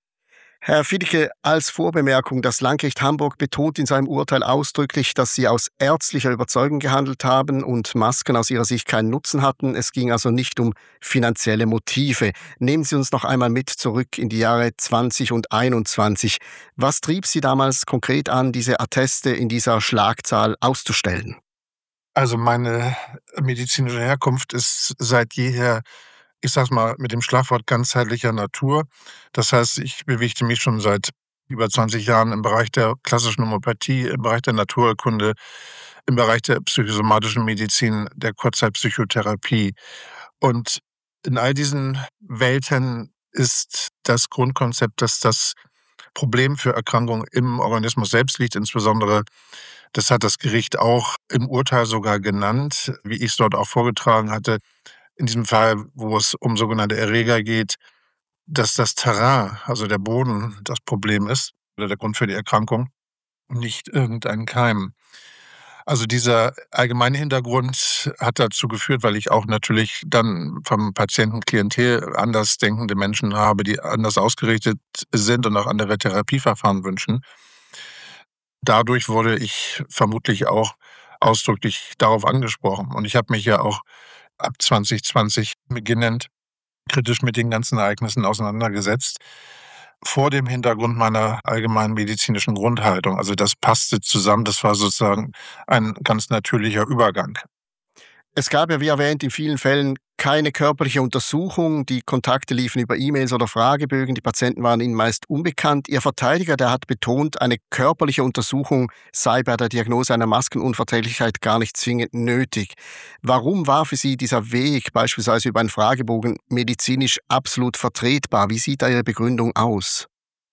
Herr Fiedicke, als Vorbemerkung, das Landgericht Hamburg betont in seinem Urteil ausdrücklich, dass Sie aus ärztlicher Überzeugung gehandelt haben und Masken aus Ihrer Sicht keinen Nutzen hatten. Es ging also nicht um finanzielle Motive. Nehmen Sie uns noch einmal mit zurück in die Jahre zwanzig und einundzwanzig. Was trieb Sie damals konkret an, diese Atteste in dieser Schlagzahl auszustellen? Also meine medizinische Herkunft ist seit jeher, ich sag's mal, mit dem Schlagwort ganzheitlicher Natur. Das heißt, ich bewegte mich schon seit über zwanzig Jahren im Bereich der klassischen Homöopathie, im Bereich der Naturkunde, im Bereich der psychosomatischen Medizin, der Kurzzeitpsychotherapie. Und in all diesen Welten ist das Grundkonzept, dass das Problem für Erkrankungen im Organismus selbst liegt, insbesondere, das hat das Gericht auch im Urteil sogar genannt, wie ich es dort auch vorgetragen hatte, in diesem Fall, wo es um sogenannte Erreger geht, dass das Terrain, also der Boden, das Problem ist, oder der Grund für die Erkrankung, nicht irgendein Keim. Also dieser allgemeine Hintergrund hat dazu geführt, weil ich auch natürlich dann vom Patientenklientel anders denkende Menschen habe, die anders ausgerichtet sind und auch andere Therapieverfahren wünschen. Dadurch wurde ich vermutlich auch ausdrücklich darauf angesprochen. Und ich habe mich ja auch ab zwanzig zwanzig beginnend kritisch mit den ganzen Ereignissen auseinandergesetzt, vor dem Hintergrund meiner allgemeinen medizinischen Grundhaltung. Also das passte zusammen, das war sozusagen ein ganz natürlicher Übergang. Es gab ja, wie erwähnt, in vielen Fällen keine körperliche Untersuchung, die Kontakte liefen über E-Mails oder Fragebögen, die Patienten waren Ihnen meist unbekannt. Ihr Verteidiger, der hat betont, eine körperliche Untersuchung sei bei der Diagnose einer Maskenunverträglichkeit gar nicht zwingend nötig. Warum war für Sie dieser Weg, beispielsweise über einen Fragebogen, medizinisch absolut vertretbar? Wie sieht da Ihre Begründung aus?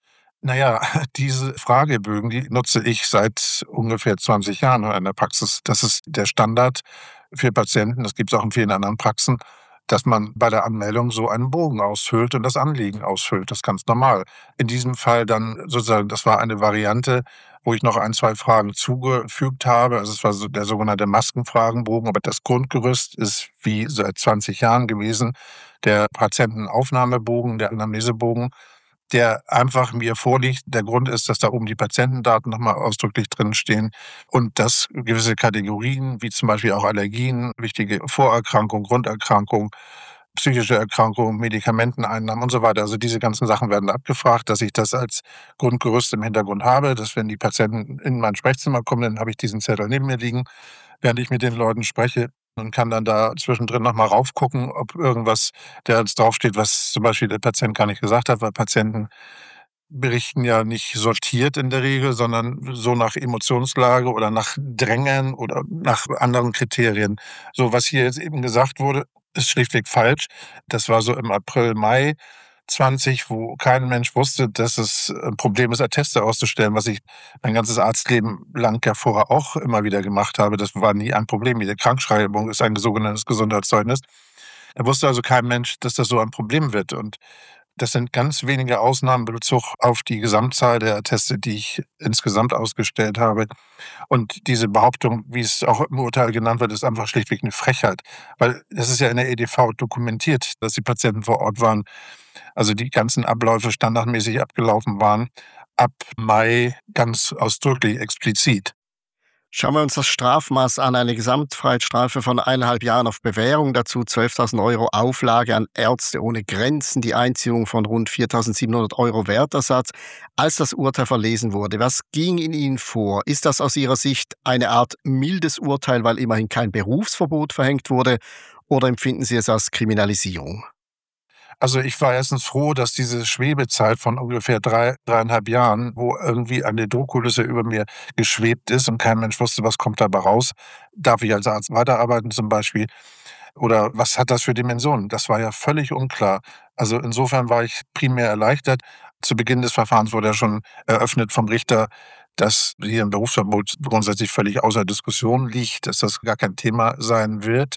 Naja, diese Fragebögen, die nutze ich seit ungefähr zwanzig Jahren in der Praxis. Das ist der Standard für Patienten, das gibt es auch in vielen anderen Praxen, dass man bei der Anmeldung so einen Bogen ausfüllt und das Anliegen ausfüllt. Das ist ganz normal. In diesem Fall dann sozusagen, das war eine Variante, wo ich noch ein, zwei Fragen zugefügt habe. Also es war so der sogenannte Maskenfragenbogen, aber das Grundgerüst ist wie seit zwanzig Jahren gewesen, der Patientenaufnahmebogen, der Anamnesebogen, der einfach mir vorliegt. Der Grund ist, dass da oben die Patientendaten nochmal ausdrücklich drinstehen und dass gewisse Kategorien, wie zum Beispiel auch Allergien, wichtige Vorerkrankungen, Grunderkrankungen, psychische Erkrankungen, Medikamenteneinnahmen und so weiter. Also diese ganzen Sachen werden abgefragt, dass ich das als Grundgerüst im Hintergrund habe, dass wenn die Patienten in mein Sprechzimmer kommen, dann habe ich diesen Zettel neben mir liegen, während ich mit den Leuten spreche und kann dann da zwischendrin nochmal raufgucken, ob irgendwas, der jetzt draufsteht, was zum Beispiel der Patient gar nicht gesagt hat, weil Patienten berichten ja nicht sortiert in der Regel, sondern so nach Emotionslage oder nach Drängen oder nach anderen Kriterien. So, was hier jetzt eben gesagt wurde, ist schlichtweg falsch. Das war so im April, Mai zwanzig, wo kein Mensch wusste, dass es ein Problem ist, Atteste auszustellen, was ich mein ganzes Arztleben lang ja vorher auch immer wieder gemacht habe. Das war nie ein Problem. Jede Krankschreibung ist ein sogenanntes Gesundheitszeugnis. Da wusste also kein Mensch, dass das so ein Problem wird. Und das sind ganz wenige Ausnahmen in Bezug auf die Gesamtzahl der Atteste, die ich insgesamt ausgestellt habe. Und diese Behauptung, wie es auch im Urteil genannt wird, ist einfach schlichtweg eine Frechheit. Weil das ist ja in der E D V dokumentiert, dass die Patienten vor Ort waren. Also die ganzen Abläufe standardmäßig abgelaufen waren. Ab Mai ganz ausdrücklich explizit. Schauen wir uns das Strafmaß an. Eine Gesamtfreiheitsstrafe von eineinhalb Jahren auf Bewährung, dazu zwölftausend Euro Auflage an Ärzte ohne Grenzen, die Einziehung von rund viertausendsiebenhundert Euro Wertersatz. Als das Urteil verlesen wurde, was ging in Ihnen vor? Ist das aus Ihrer Sicht eine Art mildes Urteil, weil immerhin kein Berufsverbot verhängt wurde, oder empfinden Sie es als Kriminalisierung? Also ich war erstens froh, dass diese Schwebezeit von ungefähr drei, dreieinhalb Jahren, wo irgendwie eine Druckkulisse über mir geschwebt ist und kein Mensch wusste, was kommt dabei raus. Darf ich als Arzt weiterarbeiten zum Beispiel? Oder was hat das für Dimensionen? Das war ja völlig unklar. Also insofern war ich primär erleichtert. Zu Beginn des Verfahrens wurde ja schon eröffnet vom Richter, dass hier ein Berufsverbot grundsätzlich völlig außer Diskussion liegt, dass das gar kein Thema sein wird.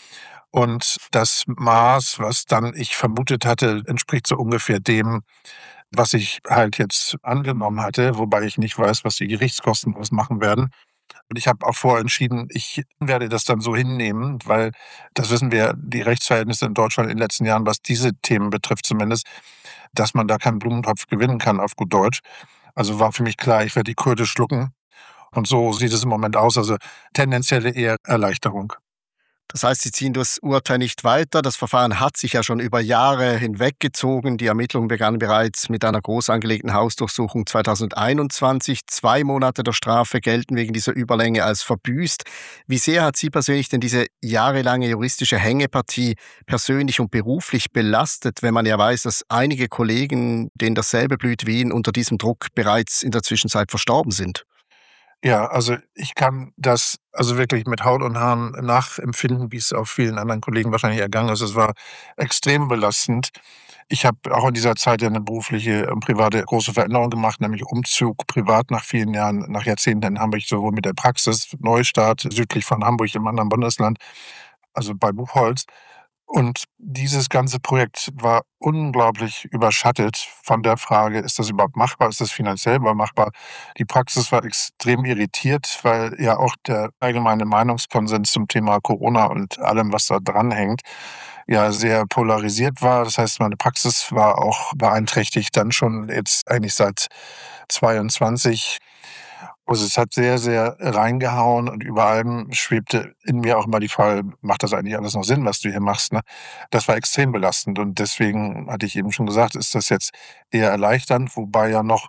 Und das Maß, was dann ich vermutet hatte, entspricht so ungefähr dem, was ich halt jetzt angenommen hatte, wobei ich nicht weiß, was die Gerichtskosten ausmachen werden. Und ich habe auch vorher entschieden, ich werde das dann so hinnehmen, weil das wissen wir, die Rechtsverhältnisse in Deutschland in den letzten Jahren, was diese Themen betrifft zumindest, dass man da keinen Blumentopf gewinnen kann auf gut Deutsch. Also war für mich klar, ich werde die Kröte schlucken. Und so sieht es im Moment aus, also tendenzielle eher Erleichterung. Das heißt, Sie ziehen das Urteil nicht weiter. Das Verfahren hat sich ja schon über Jahre hinweggezogen. Die Ermittlungen begannen bereits mit einer groß angelegten Hausdurchsuchung zweitausendeinundzwanzig. Zwei Monate der Strafe gelten wegen dieser Überlänge als verbüßt. Wie sehr hat Sie persönlich denn diese jahrelange juristische Hängepartie persönlich und beruflich belastet, wenn man ja weiß, dass einige Kollegen, denen dasselbe blüht wie Ihnen, unter diesem Druck bereits in der Zwischenzeit verstorben sind? Ja, also ich kann das also wirklich mit Haut und Haaren nachempfinden, wie es auch vielen anderen Kollegen wahrscheinlich ergangen ist. Es war extrem belastend. Ich habe auch in dieser Zeit ja eine berufliche und private große Veränderung gemacht, nämlich Umzug privat nach vielen Jahren, nach Jahrzehnten in Hamburg, sowohl mit der Praxis, Neustart südlich von Hamburg im anderen Bundesland, also bei Buchholz. Und dieses ganze Projekt war unglaublich überschattet von der Frage, ist das überhaupt machbar, ist das finanziell überhaupt machbar? Die Praxis war extrem irritiert, weil ja auch der allgemeine Meinungskonsens zum Thema Corona und allem, was da dranhängt, ja sehr polarisiert war. Das heißt, meine Praxis war auch beeinträchtigt, dann schon jetzt eigentlich seit zweiundzwanzig. Also es hat sehr, sehr reingehauen und über allem schwebte in mir auch immer die Frage, macht das eigentlich alles noch Sinn, was du hier machst? Ne? Das war extrem belastend und deswegen hatte ich eben schon gesagt, ist das jetzt eher erleichternd, wobei ja noch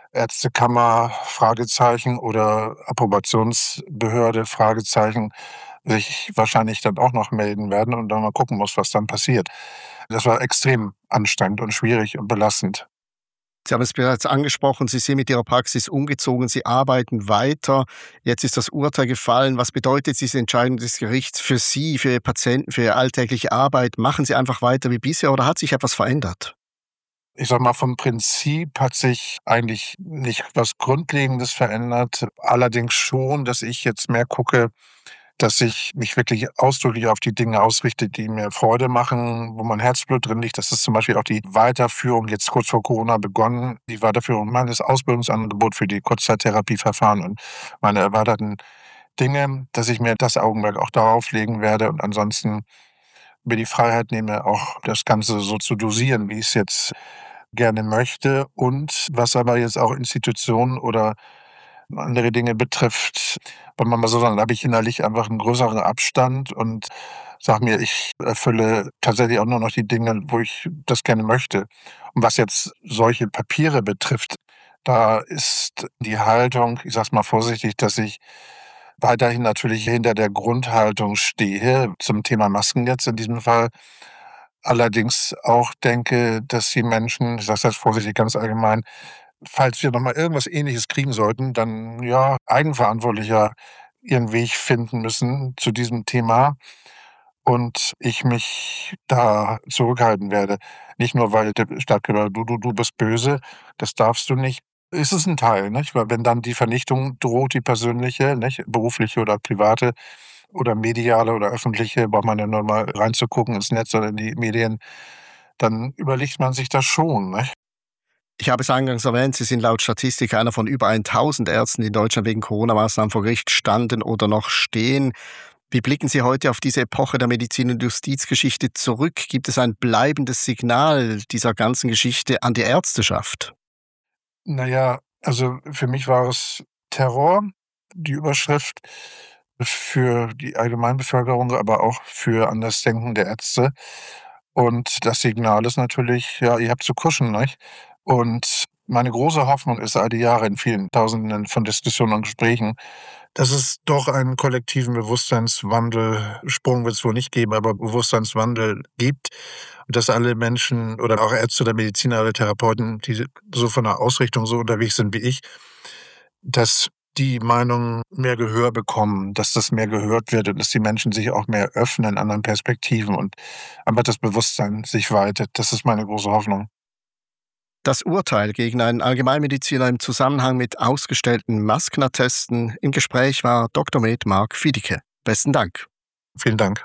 Ärztekammer, Fragezeichen oder Approbationsbehörde, Fragezeichen, sich wahrscheinlich dann auch noch melden werden und dann mal gucken muss, was dann passiert. Das war extrem anstrengend und schwierig und belastend. Sie haben es bereits angesprochen, Sie sind mit Ihrer Praxis umgezogen, Sie arbeiten weiter. Jetzt ist das Urteil gefallen. Was bedeutet diese Entscheidung des Gerichts für Sie, für Ihre Patienten, für Ihre alltägliche Arbeit? Machen Sie einfach weiter wie bisher oder hat sich etwas verändert? Ich sag mal, vom Prinzip hat sich eigentlich nicht was Grundlegendes verändert. Allerdings schon, dass ich jetzt mehr gucke, dass ich mich wirklich ausdrücklich auf die Dinge ausrichte, die mir Freude machen, wo mein Herzblut drin liegt. Das ist zum Beispiel auch die Weiterführung, jetzt kurz vor Corona begonnen, die Weiterführung meines Ausbildungsangebots für die Kurzzeittherapieverfahren und meine erweiterten Dinge, dass ich mir das Augenmerk auch darauf legen werde und ansonsten mir die Freiheit nehme, auch das Ganze so zu dosieren, wie ich es jetzt gerne möchte. Und was aber jetzt auch Institutionen oder andere Dinge betrifft, wenn man mal so sagen, da habe ich innerlich einfach einen größeren Abstand und sage mir, ich erfülle tatsächlich auch nur noch die Dinge, wo ich das gerne möchte. Und was jetzt solche Papiere betrifft, da ist die Haltung, ich sage es mal vorsichtig, dass ich weiterhin natürlich hinter der Grundhaltung stehe, zum Thema Masken jetzt in diesem Fall. Allerdings auch denke, dass die Menschen, ich sage das vorsichtig ganz allgemein, falls wir noch mal irgendwas Ähnliches kriegen sollten, dann ja eigenverantwortlicher ihren Weg finden müssen zu diesem Thema und ich mich da zurückhalten werde. Nicht nur, weil der Staat gesagt, du, du, du bist böse, das darfst du nicht. Es ist ein Teil, nicht? Weil wenn dann die Vernichtung droht, die persönliche, nicht? Berufliche oder private oder mediale oder öffentliche, braucht man ja nur mal reinzugucken ins Netz oder in die Medien, dann überlegt man sich das schon, nicht? Ich habe es eingangs erwähnt, Sie sind laut Statistik einer von über tausend Ärzten, die in Deutschland wegen Corona-Maßnahmen vor Gericht standen oder noch stehen. Wie blicken Sie heute auf diese Epoche der Medizin- und Justizgeschichte zurück? Gibt es ein bleibendes Signal dieser ganzen Geschichte an die Ärzteschaft? Naja, also für mich war es Terror, die Überschrift, für die Allgemeinbevölkerung, aber auch für andersdenkende Ärzte. Und das Signal ist natürlich, ja, ihr habt zu kuschen, nicht? Und meine große Hoffnung ist all die Jahre in vielen Tausenden von Diskussionen und Gesprächen, dass es doch einen kollektiven Bewusstseinswandel, Sprung wird es wohl nicht geben, aber Bewusstseinswandel gibt. Und dass alle Menschen oder auch Ärzte oder Mediziner oder Therapeuten, die so von der Ausrichtung so unterwegs sind wie ich, dass die Meinungen mehr Gehör bekommen, dass das mehr gehört wird und dass die Menschen sich auch mehr öffnen anderen Perspektiven und einfach das Bewusstsein sich weitet. Das ist meine große Hoffnung. Das Urteil gegen einen Allgemeinmediziner im Zusammenhang mit ausgestellten Maskenattesten. Im Gespräch war Doktor Med Marc Fidicke. Besten Dank. Vielen Dank.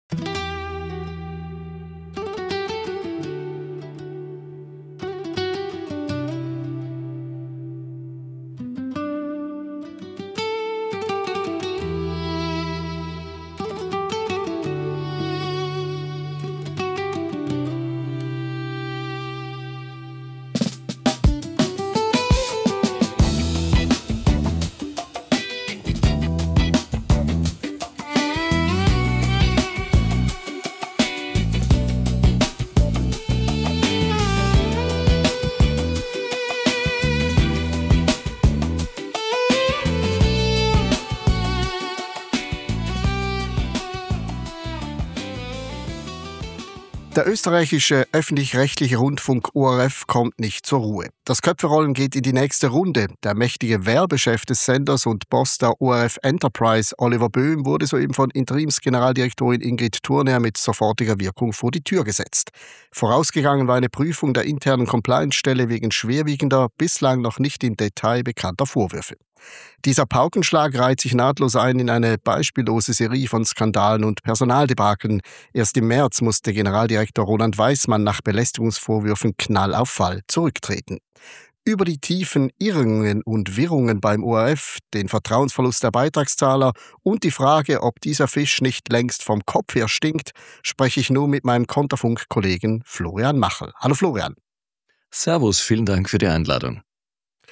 Der österreichische öffentlich-rechtliche Rundfunk O R F kommt nicht zur Ruhe. Das Köpferollen geht in die nächste Runde. Der mächtige Werbechef des Senders und Boss der O R F Enterprise, Oliver Böhm, wurde soeben von Interimsgeneraldirektorin Ingrid Thurner mit sofortiger Wirkung vor die Tür gesetzt. Vorausgegangen war eine Prüfung der internen Compliance-Stelle wegen schwerwiegender, bislang noch nicht im Detail bekannter Vorwürfe. Dieser Paukenschlag reiht sich nahtlos ein in eine beispiellose Serie von Skandalen und Personaldebakeln. Erst im März musste Generaldirektor Roland Weismann nach Belästigungsvorwürfen Knall auf Fall zurücktreten. Über die tiefen Irrungen und Wirrungen beim O R F, den Vertrauensverlust der Beitragszahler und die Frage, ob dieser Fisch nicht längst vom Kopf her stinkt, spreche ich nun mit meinem Konterfunk-Kollegen Florian Machel. Hallo Florian. Servus, vielen Dank für die Einladung.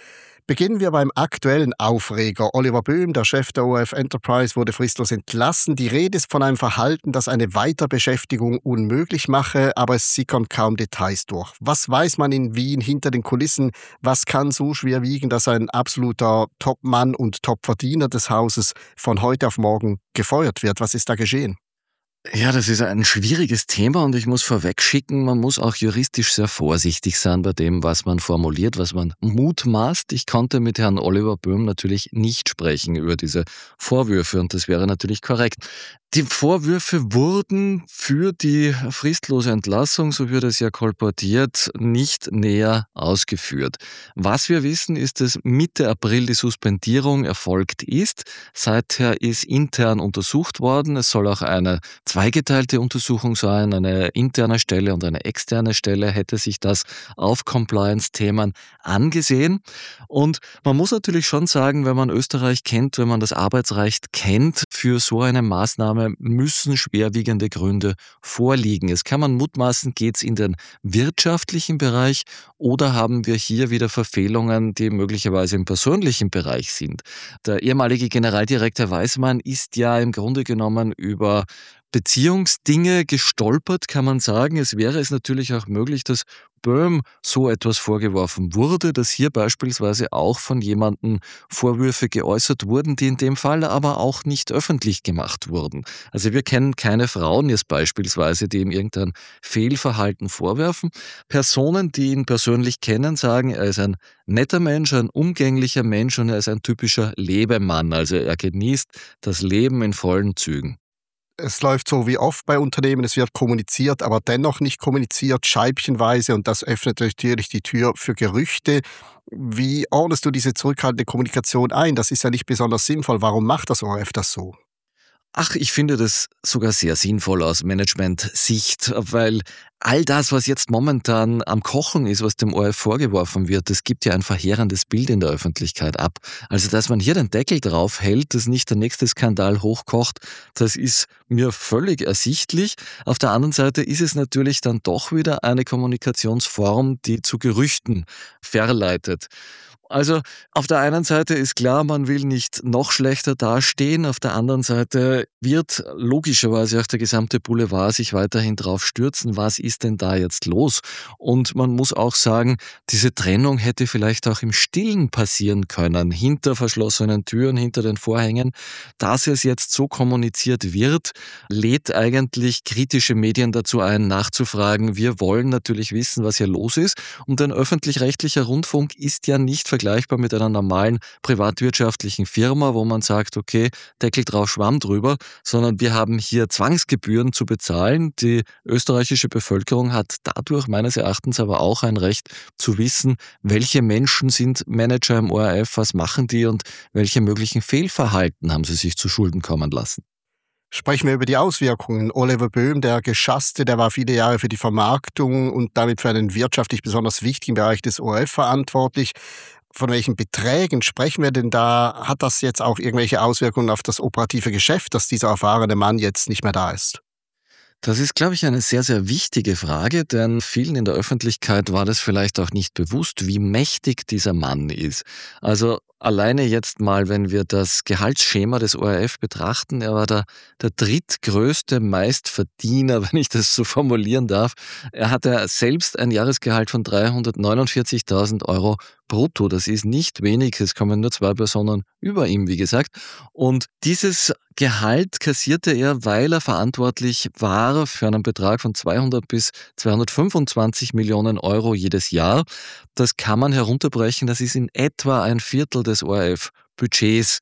Beginnen wir beim aktuellen Aufreger. Oliver Böhm, der Chef der O R F Enterprise, wurde fristlos entlassen. Die Rede ist von einem Verhalten, das eine Weiterbeschäftigung unmöglich mache, aber es sickern kaum Details durch. Was weiß man in Wien hinter den Kulissen? Was kann so schwer wiegen, dass ein absoluter Top-Mann und Top-Verdiener des Hauses von heute auf morgen gefeuert wird? Was ist da geschehen? Ja, das ist ein schwieriges Thema und ich muss vorwegschicken, man muss auch juristisch sehr vorsichtig sein bei dem, was man formuliert, was man mutmaßt. Ich konnte mit Herrn Oliver Böhm natürlich nicht sprechen über diese Vorwürfe und das wäre natürlich korrekt. Die Vorwürfe wurden für die fristlose Entlassung, so wird es ja kolportiert, nicht näher ausgeführt. Was wir wissen, ist, dass Mitte April die Suspendierung erfolgt ist. Seither ist intern untersucht worden. Es soll auch eine zweigeteilte Untersuchung sein, eine interne Stelle und eine externe Stelle hätte sich das auf Compliance-Themen angesehen. Und man muss natürlich schon sagen, wenn man Österreich kennt, wenn man das Arbeitsrecht kennt, für so eine Maßnahme müssen schwerwiegende Gründe vorliegen. Es kann man mutmaßen, geht es in den wirtschaftlichen Bereich oder haben wir hier wieder Verfehlungen, die möglicherweise im persönlichen Bereich sind. Der ehemalige Generaldirektor Weismann ist ja im Grunde genommen über Beziehungsdinge gestolpert, kann man sagen. Es wäre es natürlich auch möglich, dass Böhm so etwas vorgeworfen wurde, dass hier beispielsweise auch von jemandem Vorwürfe geäußert wurden, die in dem Fall aber auch nicht öffentlich gemacht wurden. Also wir kennen keine Frauen jetzt beispielsweise, die ihm irgendein Fehlverhalten vorwerfen. Personen, die ihn persönlich kennen, sagen, er ist ein netter Mensch, ein umgänglicher Mensch und er ist ein typischer Lebemann. Also er genießt das Leben in vollen Zügen. Es läuft so wie oft bei Unternehmen, es wird kommuniziert, aber dennoch nicht kommuniziert, scheibchenweise und das öffnet natürlich die Tür für Gerüchte. Wie ordnest du diese zurückhaltende Kommunikation ein? Das ist ja nicht besonders sinnvoll. Warum macht das O R F das so? Ach, ich finde das sogar sehr sinnvoll aus Management-Sicht, weil all das, was jetzt momentan am Kochen ist, was dem O R F vorgeworfen wird, das gibt ja ein verheerendes Bild in der Öffentlichkeit ab. Also, dass man hier den Deckel drauf hält, dass nicht der nächste Skandal hochkocht, das ist mir völlig ersichtlich. Auf der anderen Seite ist es natürlich dann doch wieder eine Kommunikationsform, die zu Gerüchten verleitet. Also auf der einen Seite ist klar, man will nicht noch schlechter dastehen, auf der anderen Seite wird logischerweise auch der gesamte Boulevard sich weiterhin drauf stürzen, was ist denn da jetzt los? Und man muss auch sagen, diese Trennung hätte vielleicht auch im Stillen passieren können, hinter verschlossenen Türen, hinter den Vorhängen. Dass es jetzt so kommuniziert wird, lädt eigentlich kritische Medien dazu ein, nachzufragen. Wir wollen natürlich wissen, was hier los ist und ein öffentlich-rechtlicher Rundfunk ist ja nicht vergleichbar mit einer normalen privatwirtschaftlichen Firma, wo man sagt, okay, Deckel drauf, Schwamm drüber, sondern wir haben hier Zwangsgebühren zu bezahlen. Die österreichische Bevölkerung hat dadurch meines Erachtens aber auch ein Recht zu wissen, welche Menschen sind Manager im O R F, was machen die und welche möglichen Fehlverhalten haben sie sich zu Schulden kommen lassen. Sprechen wir über die Auswirkungen. Oliver Böhm, der Geschasste, der war viele Jahre für die Vermarktung und damit für einen wirtschaftlich besonders wichtigen Bereich des O R F verantwortlich. Von welchen Beträgen sprechen wir denn da? Hat das jetzt auch irgendwelche Auswirkungen auf das operative Geschäft, dass dieser erfahrene Mann jetzt nicht mehr da ist? Das ist, glaube ich, eine sehr, sehr wichtige Frage, denn vielen in der Öffentlichkeit war das vielleicht auch nicht bewusst, wie mächtig dieser Mann ist. Also alleine jetzt mal, wenn wir das Gehaltsschema des O R F betrachten, er war der, der drittgrößte Meistverdiener, wenn ich das so formulieren darf. Er hatte selbst ein Jahresgehalt von dreihundertneunundvierzigtausend Euro brutto. Das ist nicht wenig, es kommen nur zwei Personen über ihm, wie gesagt. Und dieses Gehalt kassierte er, weil er verantwortlich war für einen Betrag von zweihundert bis zweihundertfünfundzwanzig Millionen Euro jedes Jahr. Das kann man herunterbrechen, das ist in etwa ein Viertel des O R F-Budgets.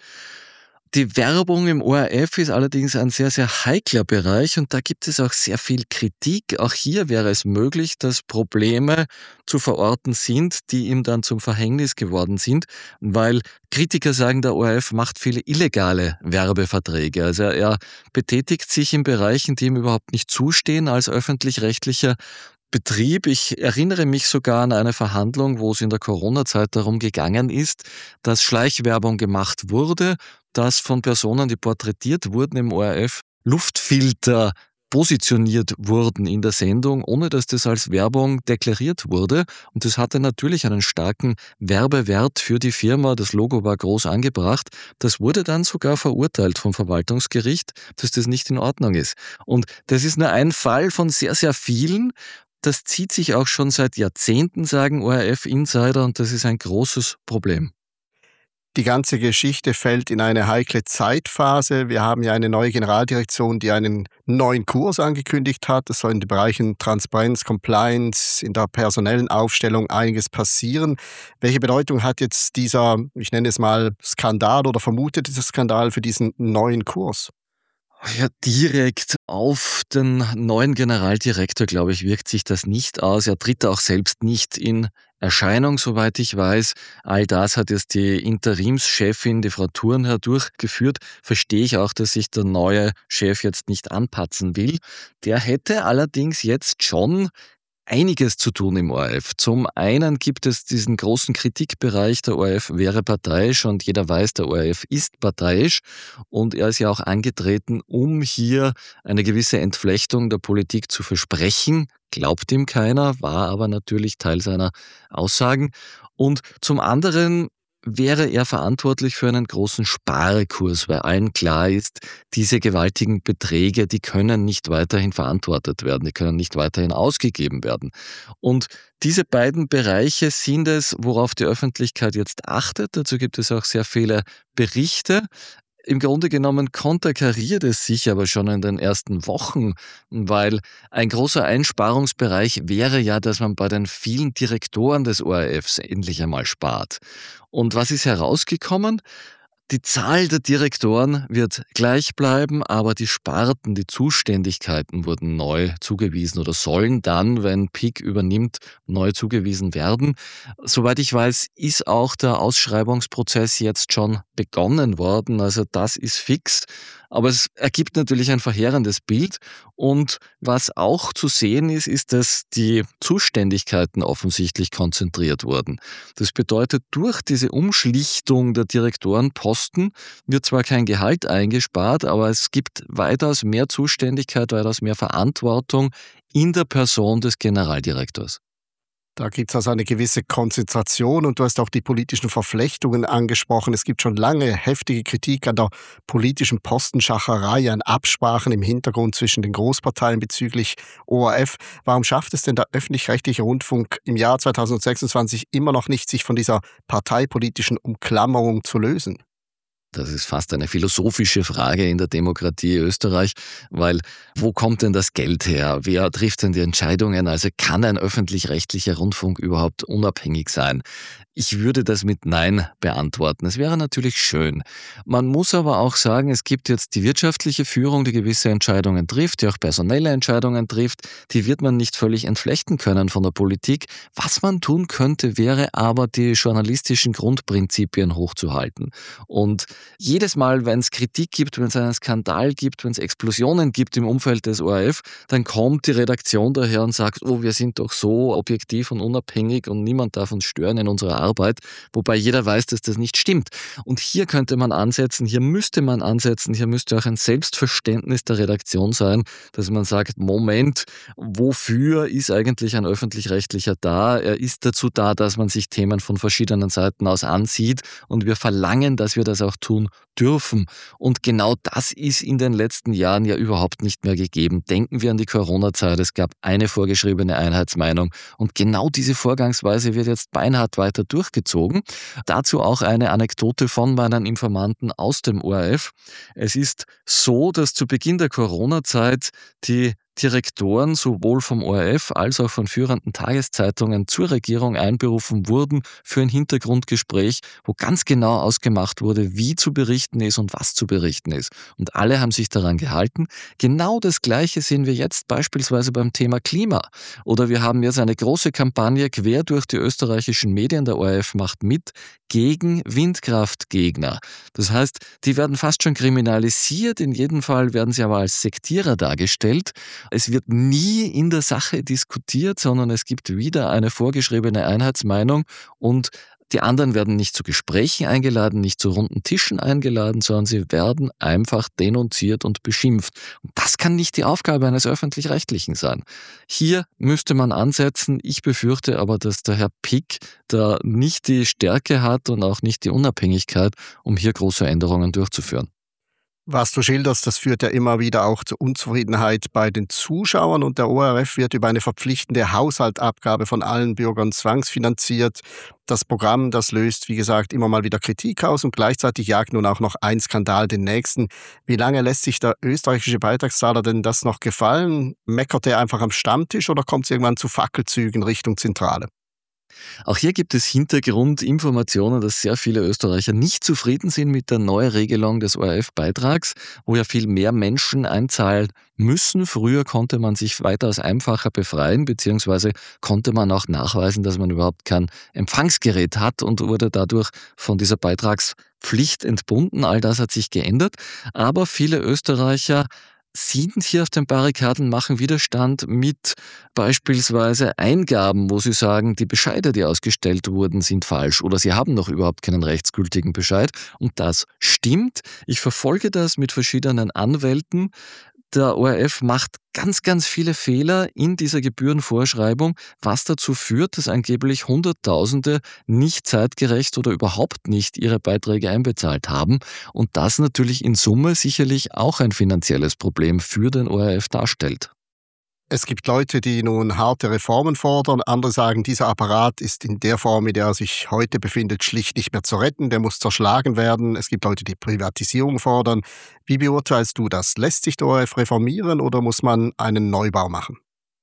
Die Werbung im O R F ist allerdings ein sehr, sehr heikler Bereich und da gibt es auch sehr viel Kritik. Auch hier wäre es möglich, dass Probleme zu verorten sind, die ihm dann zum Verhängnis geworden sind, weil Kritiker sagen, der O R F macht viele illegale Werbeverträge. Also er betätigt sich in Bereichen, die ihm überhaupt nicht zustehen als öffentlich-rechtlicher Betrieb. Ich erinnere mich sogar an eine Verhandlung, wo es in der Corona-Zeit darum gegangen ist, dass Schleichwerbung gemacht wurde, dass von Personen, die porträtiert wurden im O R F, Luftfilter positioniert wurden in der Sendung, ohne dass das als Werbung deklariert wurde. Und das hatte natürlich einen starken Werbewert für die Firma. Das Logo war groß angebracht. Das wurde dann sogar verurteilt vom Verwaltungsgericht, dass das nicht in Ordnung ist. Und das ist nur ein Fall von sehr, sehr vielen. Das zieht sich auch schon seit Jahrzehnten, sagen O R F-Insider, und das ist ein großes Problem. Die ganze Geschichte fällt in eine heikle Zeitphase. Wir haben ja eine neue Generaldirektion, die einen neuen Kurs angekündigt hat. Es soll in den Bereichen Transparenz, Compliance, in der personellen Aufstellung einiges passieren. Welche Bedeutung hat jetzt dieser, ich nenne es mal Skandal oder vermutet dieser Skandal für diesen neuen Kurs? Ja, direkt auf den neuen Generaldirektor, glaube ich, wirkt sich das nicht aus. Er tritt auch selbst nicht in Erscheinung, soweit ich weiß. All das hat jetzt die Interimschefin, die Frau Thurnherr, durchgeführt. Verstehe ich auch, dass sich der neue Chef jetzt nicht anpatzen will. Der hätte allerdings jetzt schon einiges zu tun im O R F. Zum einen gibt es diesen großen Kritikbereich, der O R F wäre parteiisch, und jeder weiß, der O R F ist parteiisch, und er ist ja auch angetreten, um hier eine gewisse Entflechtung der Politik zu versprechen. Glaubt ihm keiner, war aber natürlich Teil seiner Aussagen. Und zum anderen wäre er verantwortlich für einen großen Sparkurs, weil allen klar ist, diese gewaltigen Beträge, die können nicht weiterhin verantwortet werden, die können nicht weiterhin ausgegeben werden. Und diese beiden Bereiche sind es, worauf die Öffentlichkeit jetzt achtet. Dazu gibt es auch sehr viele Berichte. Im Grunde genommen konterkariert es sich aber schon in den ersten Wochen, weil ein großer Einsparungsbereich wäre ja, dass man bei den vielen Direktoren des O R Fs endlich einmal spart. Und was ist herausgekommen? Die Zahl der Direktoren wird gleich bleiben, aber die Sparten, die Zuständigkeiten wurden neu zugewiesen oder sollen dann, wenn P I C übernimmt, neu zugewiesen werden. Soweit ich weiß, ist auch der Ausschreibungsprozess jetzt schon begonnen worden, also das ist fix. Aber es ergibt natürlich ein verheerendes Bild, und was auch zu sehen ist, ist, dass die Zuständigkeiten offensichtlich konzentriert wurden. Das bedeutet, durch diese Umschlichtung der Direktorenposten wird zwar kein Gehalt eingespart, aber es gibt weitaus mehr Zuständigkeit, weitaus mehr Verantwortung in der Person des Generaldirektors. Da gibt es also eine gewisse Konzentration, und du hast auch die politischen Verflechtungen angesprochen. Es gibt schon lange heftige Kritik an der politischen Postenschacherei, an Absprachen im Hintergrund zwischen den Großparteien bezüglich O R F. Warum schafft es denn der öffentlich-rechtliche Rundfunk im Jahr zweitausendsechsundzwanzig immer noch nicht, sich von dieser parteipolitischen Umklammerung zu lösen? Das ist fast eine philosophische Frage in der Demokratie Österreich, weil wo kommt denn das Geld her? Wer trifft denn die Entscheidungen? Also kann ein öffentlich-rechtlicher Rundfunk überhaupt unabhängig sein? Ich würde das mit Nein beantworten. Es wäre natürlich schön. Man muss aber auch sagen, es gibt jetzt die wirtschaftliche Führung, die gewisse Entscheidungen trifft, die auch personelle Entscheidungen trifft. Die wird man nicht völlig entflechten können von der Politik. Was man tun könnte, wäre aber, die journalistischen Grundprinzipien hochzuhalten. Und jedes Mal, wenn es Kritik gibt, wenn es einen Skandal gibt, wenn es Explosionen gibt im Umfeld des O R F, dann kommt die Redaktion daher und sagt, oh, wir sind doch so objektiv und unabhängig und niemand darf uns stören in unserer Arbeit, wobei jeder weiß, dass das nicht stimmt. Und hier könnte man ansetzen, hier müsste man ansetzen, hier müsste auch ein Selbstverständnis der Redaktion sein, dass man sagt, Moment, wofür ist eigentlich ein Öffentlich-Rechtlicher da? Er ist dazu da, dass man sich Themen von verschiedenen Seiten aus ansieht, und wir verlangen, dass wir das auch tun dürfen. Und genau das ist in den letzten Jahren ja überhaupt nicht mehr gegeben. Denken wir an die Corona-Zeit, es gab eine vorgeschriebene Einheitsmeinung, und genau diese Vorgangsweise wird jetzt beinhart weiter durchgezogen. Dazu auch eine Anekdote von meinen Informanten aus dem O R F. Es ist so, dass zu Beginn der Corona-Zeit die Direktoren sowohl vom O R F als auch von führenden Tageszeitungen zur Regierung einberufen wurden für ein Hintergrundgespräch, wo ganz genau ausgemacht wurde, wie zu berichten ist und was zu berichten ist. Und alle haben sich daran gehalten. Genau das Gleiche sehen wir jetzt beispielsweise beim Thema Klima. Oder wir haben jetzt eine große Kampagne quer durch die österreichischen Medien, der O R F macht mit, gegen Windkraftgegner. Das heißt, die werden fast schon kriminalisiert, in jedem Fall werden sie aber als Sektierer dargestellt. Es wird nie in der Sache diskutiert, sondern es gibt wieder eine vorgeschriebene Einheitsmeinung, und Die anderen werden nicht zu Gesprächen eingeladen, nicht zu runden Tischen eingeladen, sondern sie werden einfach denunziert und beschimpft. Und das kann nicht die Aufgabe eines Öffentlich-Rechtlichen sein. Hier müsste man ansetzen. Ich befürchte aber, dass der Herr Pick da nicht die Stärke hat und auch nicht die Unabhängigkeit, um hier große Änderungen durchzuführen. Was du schilderst, das führt ja immer wieder auch zu Unzufriedenheit bei den Zuschauern und der O R F wird über eine verpflichtende Haushaltsabgabe von allen Bürgern zwangsfinanziert. Das Programm, das löst, wie gesagt, immer mal wieder Kritik aus und gleichzeitig jagt nun auch noch ein Skandal den nächsten. Wie lange lässt sich der österreichische Beitragszahler denn das noch gefallen? Meckert er einfach am Stammtisch oder kommt es irgendwann zu Fackelzügen Richtung Zentrale? Auch hier gibt es Hintergrundinformationen, dass sehr viele Österreicher nicht zufrieden sind mit der Neuregelung des O R F-Beitrags, wo ja viel mehr Menschen einzahlen müssen. Früher konnte man sich weitaus einfacher befreien, beziehungsweise konnte man auch nachweisen, dass man überhaupt kein Empfangsgerät hat und wurde dadurch von dieser Beitragspflicht entbunden. All das hat sich geändert, aber viele Österreicher sind hier auf den Barrikaden, machen Widerstand mit beispielsweise Eingaben, wo sie sagen, die Bescheide, die ausgestellt wurden, sind falsch oder sie haben noch überhaupt keinen rechtsgültigen Bescheid. Und das stimmt. Ich verfolge das mit verschiedenen Anwälten. Der O R F macht ganz, ganz viele Fehler in dieser Gebührenvorschreibung, was dazu führt, dass angeblich Hunderttausende nicht zeitgerecht oder überhaupt nicht ihre Beiträge einbezahlt haben und das natürlich in Summe sicherlich auch ein finanzielles Problem für den O R F darstellt. Es gibt Leute, die nun harte Reformen fordern. Andere sagen, dieser Apparat ist in der Form, in der er sich heute befindet, schlicht nicht mehr zu retten. Der muss zerschlagen werden. Es gibt Leute, die Privatisierung fordern. Wie beurteilst du das? Lässt sich der O R F reformieren oder muss man einen Neubau machen?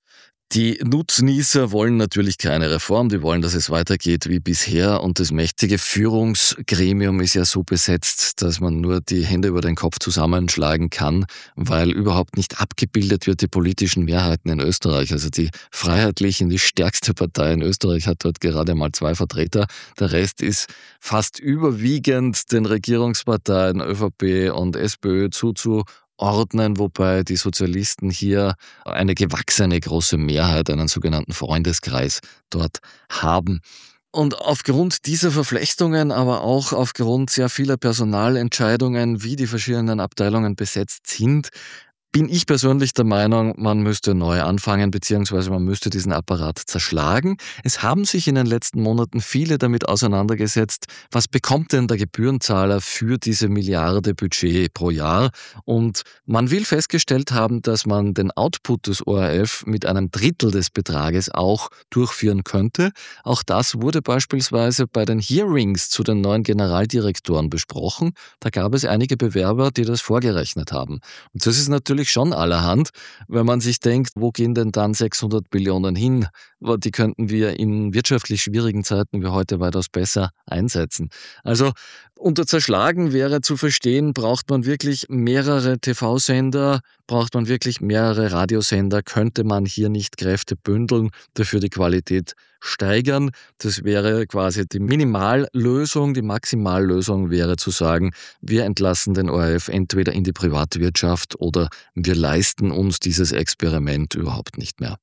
Die Nutznießer wollen natürlich keine Reform, die wollen, dass es weitergeht wie bisher und das mächtige Führungsgremium ist ja so besetzt, dass man nur die Hände über den Kopf zusammenschlagen kann, weil überhaupt nicht abgebildet wird die politischen Mehrheiten in Österreich. Also die Freiheitlichen, die stärkste Partei in Österreich hat dort gerade mal zwei Vertreter, der Rest ist fast überwiegend den Regierungsparteien ÖVP und SPÖ zuzu ordnen, wobei die Sozialisten hier eine gewachsene große Mehrheit, einen sogenannten Freundeskreis dort haben. Und aufgrund dieser Verflechtungen, aber auch aufgrund sehr vieler Personalentscheidungen, wie die verschiedenen Abteilungen besetzt sind, bin ich persönlich der Meinung, man müsste neu anfangen, beziehungsweise man müsste diesen Apparat zerschlagen. Es haben sich in den letzten Monaten viele damit auseinandergesetzt, was bekommt denn der Gebührenzahler für diese Milliarde Budget pro Jahr? Und man will festgestellt haben, dass man den Output des O R F mit einem Drittel des Betrages auch durchführen könnte. Auch das wurde beispielsweise bei den Hearings zu den neuen Generaldirektoren besprochen. Da gab es einige Bewerber, die das vorgerechnet haben. Und das ist natürlich schon allerhand, wenn man sich denkt, wo gehen denn dann sechshundert Millionen hin? Die könnten wir in wirtschaftlich schwierigen Zeiten wie heute weitaus besser einsetzen. Also unter zerschlagen wäre zu verstehen, braucht man wirklich mehrere T V-Sender, braucht man wirklich mehrere Radiosender, könnte man hier nicht Kräfte bündeln, dafür die Qualität steigern. Das wäre quasi die Minimallösung, die Maximallösung wäre zu sagen, wir entlassen den O R F entweder in die Privatwirtschaft oder wir leisten uns dieses Experiment überhaupt nicht mehr.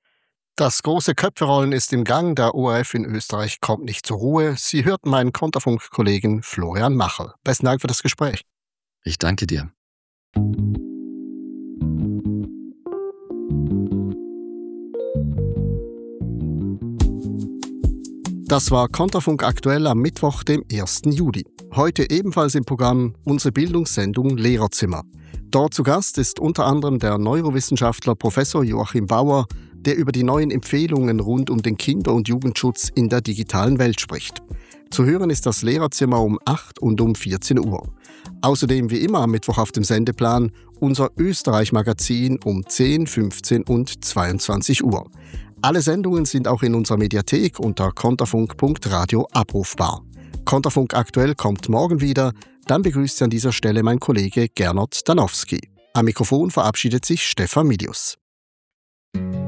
Das große Köpferollen ist im Gang. Der O R F in Österreich kommt nicht zur Ruhe. Sie hörten meinen Konterfunk-Kollegen Florian Macherl. Besten Dank für das Gespräch. Ich danke dir. Das war Konterfunk aktuell am Mittwoch, dem ersten Juli. Heute ebenfalls im Programm unsere Bildungssendung Lehrerzimmer. Dort zu Gast ist unter anderem der Neurowissenschaftler Professor Joachim Bauer, der über die neuen Empfehlungen rund um den Kinder- und Jugendschutz in der digitalen Welt spricht. Zu hören ist das Lehrerzimmer um acht und um vierzehn Uhr. Außerdem wie immer am Mittwoch auf dem Sendeplan unser Österreich-Magazin um zehn, fünfzehn und zweiundzwanzig Uhr. Alle Sendungen sind auch in unserer Mediathek unter konterfunk punkt radio abrufbar. Konterfunk aktuell kommt morgen wieder, dann begrüßt Sie an dieser Stelle mein Kollege Gernot Danowski. Am Mikrofon verabschiedet sich Stefan Midius.